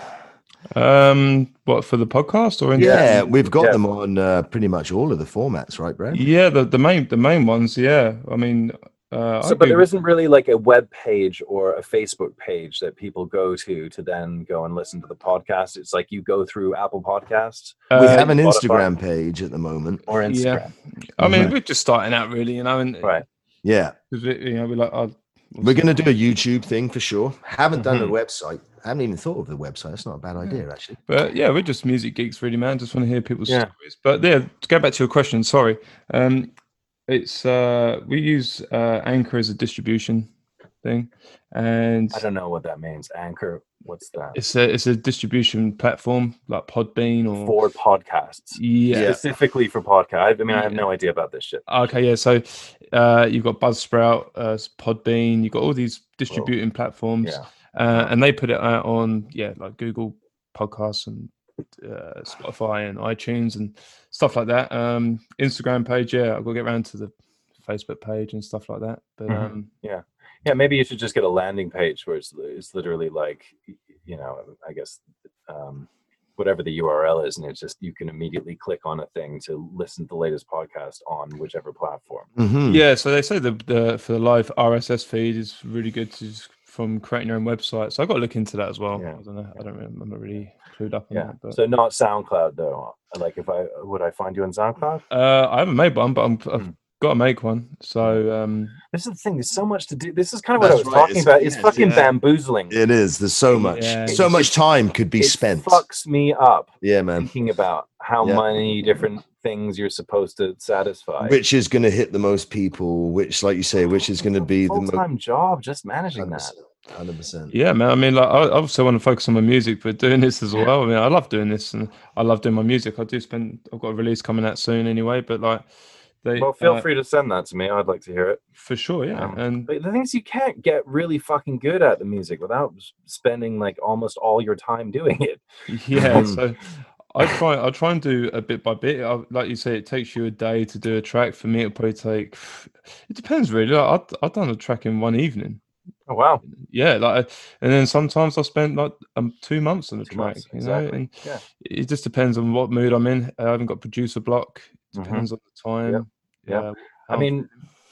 [SPEAKER 4] Um, what for the podcast or in
[SPEAKER 2] Yeah, we've got
[SPEAKER 3] Yeah.
[SPEAKER 2] them on uh, pretty much all of the formats, right, Brad?
[SPEAKER 4] Yeah, the, the main the main ones. Yeah, I mean, uh,
[SPEAKER 3] So,
[SPEAKER 4] I
[SPEAKER 3] but there
[SPEAKER 4] Google-
[SPEAKER 3] isn't really like a web page or a Facebook page that people go to to then go and listen to the podcast. It's like you go through Apple Podcasts
[SPEAKER 2] We
[SPEAKER 4] uh,
[SPEAKER 2] have an
[SPEAKER 3] Spotify.
[SPEAKER 2] Instagram page at the moment.
[SPEAKER 3] or
[SPEAKER 4] Yeah.
[SPEAKER 3] Instagram.
[SPEAKER 4] I mean,
[SPEAKER 2] Mhm.
[SPEAKER 4] we're just starting out, really, you know, and
[SPEAKER 3] Right.
[SPEAKER 2] Yeah,
[SPEAKER 4] because we, you know, we're like, oh,
[SPEAKER 2] we're going to do a YouTube thing for sure. Haven't done
[SPEAKER 3] Mhm.
[SPEAKER 2] a website. I haven't even thought of the website. That's not a bad idea, actually.
[SPEAKER 4] But yeah, we're just music geeks, really, man. Just want to hear people's
[SPEAKER 3] Yeah.
[SPEAKER 4] stories. But yeah, to go back to your question, sorry. Um, it's uh, we use uh, Anchor as a distribution thing, and
[SPEAKER 3] I don't know what that means. Anchor. What's that?
[SPEAKER 4] it's a it's a distribution platform like Podbean or
[SPEAKER 3] For podcasts.
[SPEAKER 4] yeah.
[SPEAKER 2] Yeah.
[SPEAKER 3] Specifically for podcast. I mean, I have
[SPEAKER 4] Yeah.
[SPEAKER 3] no idea about this shit.
[SPEAKER 4] Okay, yeah. So uh, you've got Buzzsprout, uh, Podbean. You've got all these distributing platforms,
[SPEAKER 3] Yeah.
[SPEAKER 4] uh, and they put it out on yeah, like Google Podcasts and uh, Spotify and iTunes and stuff like that. Um, Instagram page, yeah, I've got to get around to the Facebook page and stuff like that. But
[SPEAKER 3] Mhm.
[SPEAKER 4] um,
[SPEAKER 3] Yeah, maybe you should just get a landing page where it's, it's literally like, you know, I guess um, whatever the U R L is, and it's just you can immediately click on a thing to listen to the latest podcast on whichever platform.
[SPEAKER 2] Mhm.
[SPEAKER 4] yeah, so they say the, the for the live R S S feed is really good to just, from creating your own website. So I've got to look into that as well.
[SPEAKER 3] Yeah.
[SPEAKER 4] I don't know. I don't. Really, I'm not really clued up on
[SPEAKER 3] Yeah.
[SPEAKER 4] that. But
[SPEAKER 3] So not SoundCloud though. Like, if I would I find you on SoundCloud?
[SPEAKER 4] uh, I haven't made one, but I'm, I've
[SPEAKER 3] Hmm.
[SPEAKER 4] got to make one. So um,
[SPEAKER 3] This is the thing. There's so much to do. This is kind of what I
[SPEAKER 2] That's
[SPEAKER 3] was
[SPEAKER 2] right,
[SPEAKER 3] talking
[SPEAKER 2] it's-
[SPEAKER 3] about. It's
[SPEAKER 2] yeah,
[SPEAKER 3] fucking
[SPEAKER 2] yeah.
[SPEAKER 3] bamboozling.
[SPEAKER 2] It is. There's so much.
[SPEAKER 4] Yeah.
[SPEAKER 2] So much time could be
[SPEAKER 3] it
[SPEAKER 2] spent.
[SPEAKER 3] fucks me up
[SPEAKER 2] Yeah, man.
[SPEAKER 3] thinking about how
[SPEAKER 2] Yeah.
[SPEAKER 3] many different things you're supposed to satisfy.
[SPEAKER 2] Which is going to hit the most people? Which, like you say, which is going to be the
[SPEAKER 3] full
[SPEAKER 2] most.
[SPEAKER 3] time job just managing that.
[SPEAKER 2] Hundred percent.
[SPEAKER 4] yeah, man. I mean, like, I I also want to focus on my music, but doing this as well. I mean, I love doing this, and I love doing my music. I do spend. I've got a release coming out soon, anyway. But like, they
[SPEAKER 3] Well, feel
[SPEAKER 4] uh,
[SPEAKER 3] free to send that to me. I'd like to hear it.
[SPEAKER 4] for sure. Yeah,
[SPEAKER 3] Um,
[SPEAKER 4] and
[SPEAKER 3] But the thing is, you can't get really fucking good at the music without s- spending like almost all your time doing it.
[SPEAKER 4] yeah.
[SPEAKER 2] Um,
[SPEAKER 4] so I try. I try and do a bit by bit. I, like you say, it takes you a day to do a track. For me, it'll probably take. It depends, really. Like, I I've done a track in one evening.
[SPEAKER 3] Oh wow,
[SPEAKER 4] Yeah, like, and then sometimes I spent like um two months on a
[SPEAKER 3] Two
[SPEAKER 4] track.
[SPEAKER 3] months,
[SPEAKER 4] you know,
[SPEAKER 3] exactly.
[SPEAKER 4] and
[SPEAKER 3] Yeah.
[SPEAKER 4] it just depends on what mood I'm in. I haven't got producer block.
[SPEAKER 3] Mhm.
[SPEAKER 4] Depends on the time.
[SPEAKER 3] Yep.
[SPEAKER 4] Yeah,
[SPEAKER 3] I mean,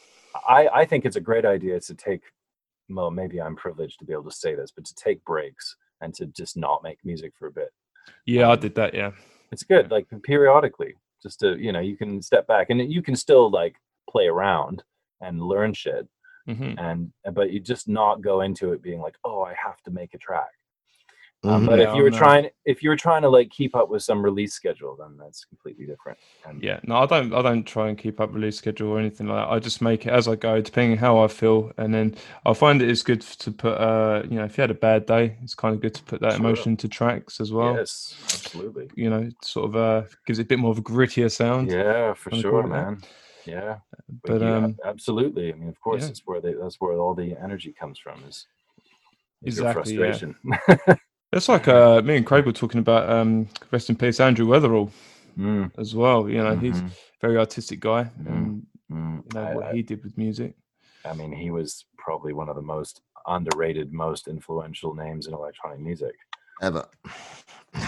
[SPEAKER 3] I I think it's a great idea to take. Well, maybe I'm privileged to be able to say this, but to take breaks and to just not make music for a bit.
[SPEAKER 4] yeah, I
[SPEAKER 3] um,
[SPEAKER 4] did that. Yeah,
[SPEAKER 3] It's good, like periodically, just to, you know, you can step back and you can still like play around and learn shit,
[SPEAKER 4] hmm
[SPEAKER 3] and but you just not go into it being like, oh, I have to make a track. Um,
[SPEAKER 2] Mhm.
[SPEAKER 3] but
[SPEAKER 4] Yeah,
[SPEAKER 3] if you were
[SPEAKER 4] I'm, uh,
[SPEAKER 3] trying, if you were trying to like keep up with some release schedule, then that's completely different. And
[SPEAKER 4] yeah. No, I don't. I don't try and keep up release schedule or anything like that. I just make it as I go, depending on how I feel, and then I find it is good to put. Uh, you know, if you had a bad day, it's kind of good to put that
[SPEAKER 3] Sure.
[SPEAKER 4] emotion to tracks as well.
[SPEAKER 3] yes, absolutely.
[SPEAKER 4] You know, it sort of uh gives it a bit more of a grittier sound.
[SPEAKER 3] Yeah, for
[SPEAKER 4] Wanna
[SPEAKER 3] sure,
[SPEAKER 4] call it that?
[SPEAKER 3] man. Yeah,
[SPEAKER 4] But
[SPEAKER 3] you-
[SPEAKER 4] um,
[SPEAKER 3] absolutely. I mean, of course,
[SPEAKER 4] yeah.
[SPEAKER 3] it's where they, that's where all the energy comes from. Is, is your
[SPEAKER 4] Exactly, yeah.
[SPEAKER 3] frustration.
[SPEAKER 4] it's like uh, me and Craig were talking about. Um, rest in peace, Andrew Weatherall
[SPEAKER 3] Mm,
[SPEAKER 4] as well. You know, he's a
[SPEAKER 3] mhm,
[SPEAKER 4] very artistic guy,
[SPEAKER 3] Mhm.
[SPEAKER 4] and
[SPEAKER 3] mm.
[SPEAKER 4] you know
[SPEAKER 3] I-
[SPEAKER 4] what
[SPEAKER 3] I-
[SPEAKER 4] he did with music.
[SPEAKER 3] I mean, he was probably one of the most underrated, most influential names in electronic music.
[SPEAKER 2] Ever.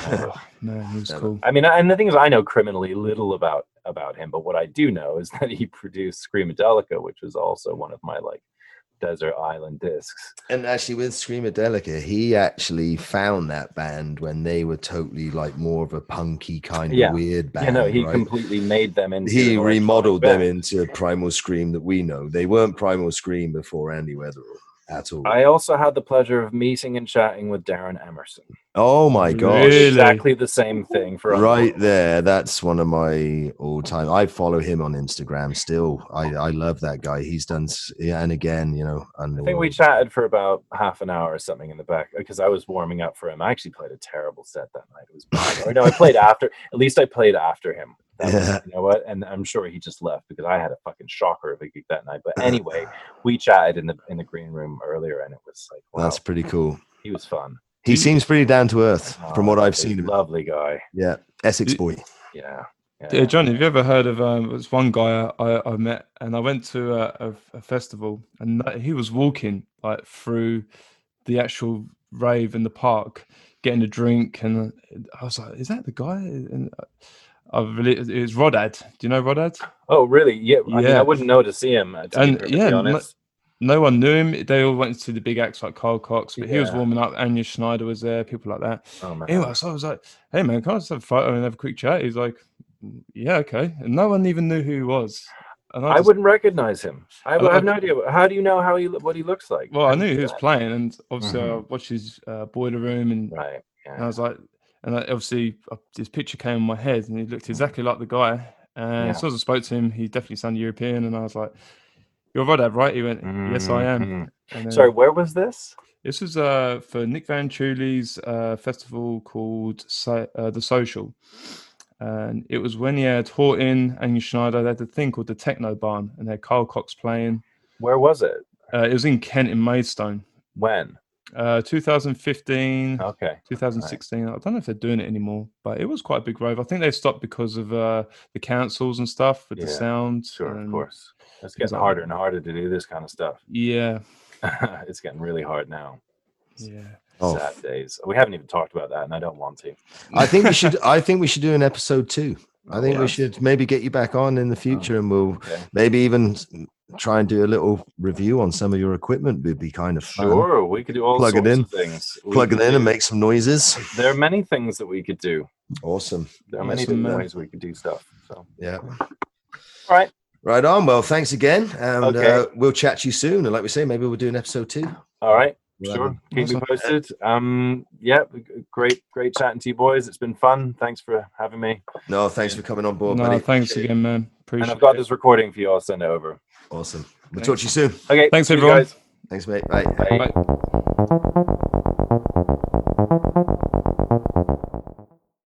[SPEAKER 4] Oh, man, he was
[SPEAKER 2] Yeah,
[SPEAKER 4] cool.
[SPEAKER 3] I mean, and the thing is, I know criminally little about about him, but what I do know is that he produced Screamadelica, which was also one of my like desert island discs.
[SPEAKER 2] And actually, with Screamadelica, he actually found that band when they were totally like more of a punky kind of
[SPEAKER 3] Yeah.
[SPEAKER 2] weird band.
[SPEAKER 3] You know, he
[SPEAKER 2] right?
[SPEAKER 3] completely made them into.
[SPEAKER 2] He
[SPEAKER 3] an electronic
[SPEAKER 2] remodeled them
[SPEAKER 3] band.
[SPEAKER 2] into Primal Scream that we know. They weren't Primal Scream before Andy Weatherall at all.
[SPEAKER 3] I also had the pleasure of meeting and chatting with Darren Emerson.
[SPEAKER 2] oh my gosh.
[SPEAKER 4] Really?
[SPEAKER 3] Exactly the same thing for
[SPEAKER 2] Right
[SPEAKER 3] Unborn.
[SPEAKER 2] there. That's one of my all time. I follow him on Instagram still. I, I love that guy. He's done, s- yeah, and again, you know,
[SPEAKER 3] I think we
[SPEAKER 2] Underworld.
[SPEAKER 3] chatted for about half an hour or something in the back because I was warming up for him. I actually played a terrible set that night. It was bad. Or no, I played after. At least I played after him. That was-
[SPEAKER 2] Yeah.
[SPEAKER 3] you know what? And I'm sure he just left because I had a fucking shocker of a gig that night. But anyway, we chatted in the in the green room earlier, and it was like, wow,
[SPEAKER 2] That's pretty cool.
[SPEAKER 3] he was fun.
[SPEAKER 2] He seems pretty down to earth from what
[SPEAKER 3] Oh,
[SPEAKER 2] I've
[SPEAKER 3] he's a
[SPEAKER 2] seen of him.
[SPEAKER 3] lovely guy.
[SPEAKER 2] Yeah. Essex
[SPEAKER 4] You-
[SPEAKER 2] boy.
[SPEAKER 3] Yeah.
[SPEAKER 4] Yeah, John, have you ever heard of um, there's one guy I, I met and I went to a, a, a festival and that- he was walking like through the actual rave in the park, getting a drink, and I was like, "Is that the guy?" And I really, it was Rodad. Do you know Rodad?
[SPEAKER 3] Oh, really? Yeah. I mean, I
[SPEAKER 4] Yeah.
[SPEAKER 3] wouldn't know to see him. uh, To
[SPEAKER 4] And,
[SPEAKER 3] be perfectly
[SPEAKER 4] yeah, no-
[SPEAKER 3] honest.
[SPEAKER 4] No one knew him. They all went to the big acts like Carl Cox, but he was
[SPEAKER 3] Yeah.
[SPEAKER 4] warming up. Anya Schneider was there, people like that.
[SPEAKER 3] Oh man.
[SPEAKER 4] Anyway, so I was like, "Hey man, can I just have a photo and have a quick chat?" He's like, "Yeah, okay." And no one even knew who he was. And
[SPEAKER 3] I
[SPEAKER 4] just-
[SPEAKER 3] wouldn't recognize him. I,
[SPEAKER 4] I-
[SPEAKER 3] I have no idea. How do you know how he what he looks like?
[SPEAKER 4] Well,
[SPEAKER 3] How
[SPEAKER 4] I
[SPEAKER 3] do you
[SPEAKER 4] knew
[SPEAKER 3] do
[SPEAKER 4] he was
[SPEAKER 3] that?
[SPEAKER 4] playing, and obviously I
[SPEAKER 3] Mhm.
[SPEAKER 4] watched his uh, Boiler Room, and,
[SPEAKER 3] Right.
[SPEAKER 4] and I
[SPEAKER 3] Yeah.
[SPEAKER 4] was like, and I, obviously uh, his picture came in my head, and he looked exactly like the guy. And
[SPEAKER 3] Yeah.
[SPEAKER 4] as soon as I spoke to him, he definitely sounded European, and I was like, "You're Rodad, right?" He went, "Yes, I am."
[SPEAKER 3] Mhm.
[SPEAKER 4] And then,
[SPEAKER 3] Sorry, where was this?
[SPEAKER 4] this was uh, for Nick Van Chuli's uh, festival called so- uh, The Social. And it was when he had Horton, Anya Schneider, they had a thing called the Techno Barn, and they had Carl Cox playing.
[SPEAKER 3] Where was it?
[SPEAKER 4] Uh, it was in Kent in Maidstone.
[SPEAKER 3] When?
[SPEAKER 4] Uh, twenty fifteen,
[SPEAKER 3] Okay.
[SPEAKER 4] twenty sixteen. I don't know if they're doing it anymore, but it was quite a big rave. I think they stopped because of uh, the councils and stuff with the
[SPEAKER 3] Yeah,
[SPEAKER 4] sound.
[SPEAKER 3] Sure, of
[SPEAKER 4] and-
[SPEAKER 3] course. It's
[SPEAKER 4] things
[SPEAKER 3] getting
[SPEAKER 4] like
[SPEAKER 3] harder
[SPEAKER 4] that.
[SPEAKER 3] and harder to do this kind of stuff.
[SPEAKER 4] Yeah,
[SPEAKER 3] It's getting really hard now.
[SPEAKER 4] yeah.
[SPEAKER 2] Oh.
[SPEAKER 3] Sad days. We haven't even talked about that, and I don't want to.
[SPEAKER 2] I think we should. I think we should do an episode two. I think we
[SPEAKER 3] Yeah.
[SPEAKER 2] should maybe get you back on in the future, and we'll
[SPEAKER 3] Okay.
[SPEAKER 2] maybe even s- try and do a little review on some of your equipment. Would be kind of fun.
[SPEAKER 3] Sure, we could do all
[SPEAKER 2] Plug it
[SPEAKER 3] sorts
[SPEAKER 2] in.
[SPEAKER 3] of things. We
[SPEAKER 2] Plug it
[SPEAKER 3] could
[SPEAKER 2] in and
[SPEAKER 3] do-
[SPEAKER 2] make some noises.
[SPEAKER 3] There are many things that we could do.
[SPEAKER 2] Awesome.
[SPEAKER 3] There are many
[SPEAKER 4] Awesome,
[SPEAKER 3] different
[SPEAKER 4] man.
[SPEAKER 3] ways we could do stuff. So,
[SPEAKER 2] Yeah.
[SPEAKER 3] all right.
[SPEAKER 2] Right on. Well, thanks again, and
[SPEAKER 3] Okay.
[SPEAKER 2] uh, we'll chat to you soon. And like we say, maybe we'll do an episode two.
[SPEAKER 3] All right.
[SPEAKER 2] We'll
[SPEAKER 3] Sure.
[SPEAKER 2] have
[SPEAKER 3] Keep me
[SPEAKER 4] Awesome.
[SPEAKER 3] posted. Um, yeah, g- great, great chatting to you boys. It's been fun. Thanks for having me.
[SPEAKER 2] a- No, thanks for coming on board,
[SPEAKER 4] No,
[SPEAKER 2] buddy.
[SPEAKER 4] thanks
[SPEAKER 2] Appreciate it.
[SPEAKER 4] again, man.
[SPEAKER 3] And
[SPEAKER 4] Appreciate
[SPEAKER 3] I've got
[SPEAKER 4] it.
[SPEAKER 3] this recording for you. I'll send it over.
[SPEAKER 2] Awesome. We'll
[SPEAKER 4] Thanks.
[SPEAKER 2] talk to you soon.
[SPEAKER 3] Okay.
[SPEAKER 4] Thanks,
[SPEAKER 3] see you
[SPEAKER 4] everyone.
[SPEAKER 3] guys.
[SPEAKER 2] Thanks, mate. Bye.
[SPEAKER 3] Bye.
[SPEAKER 4] Bye.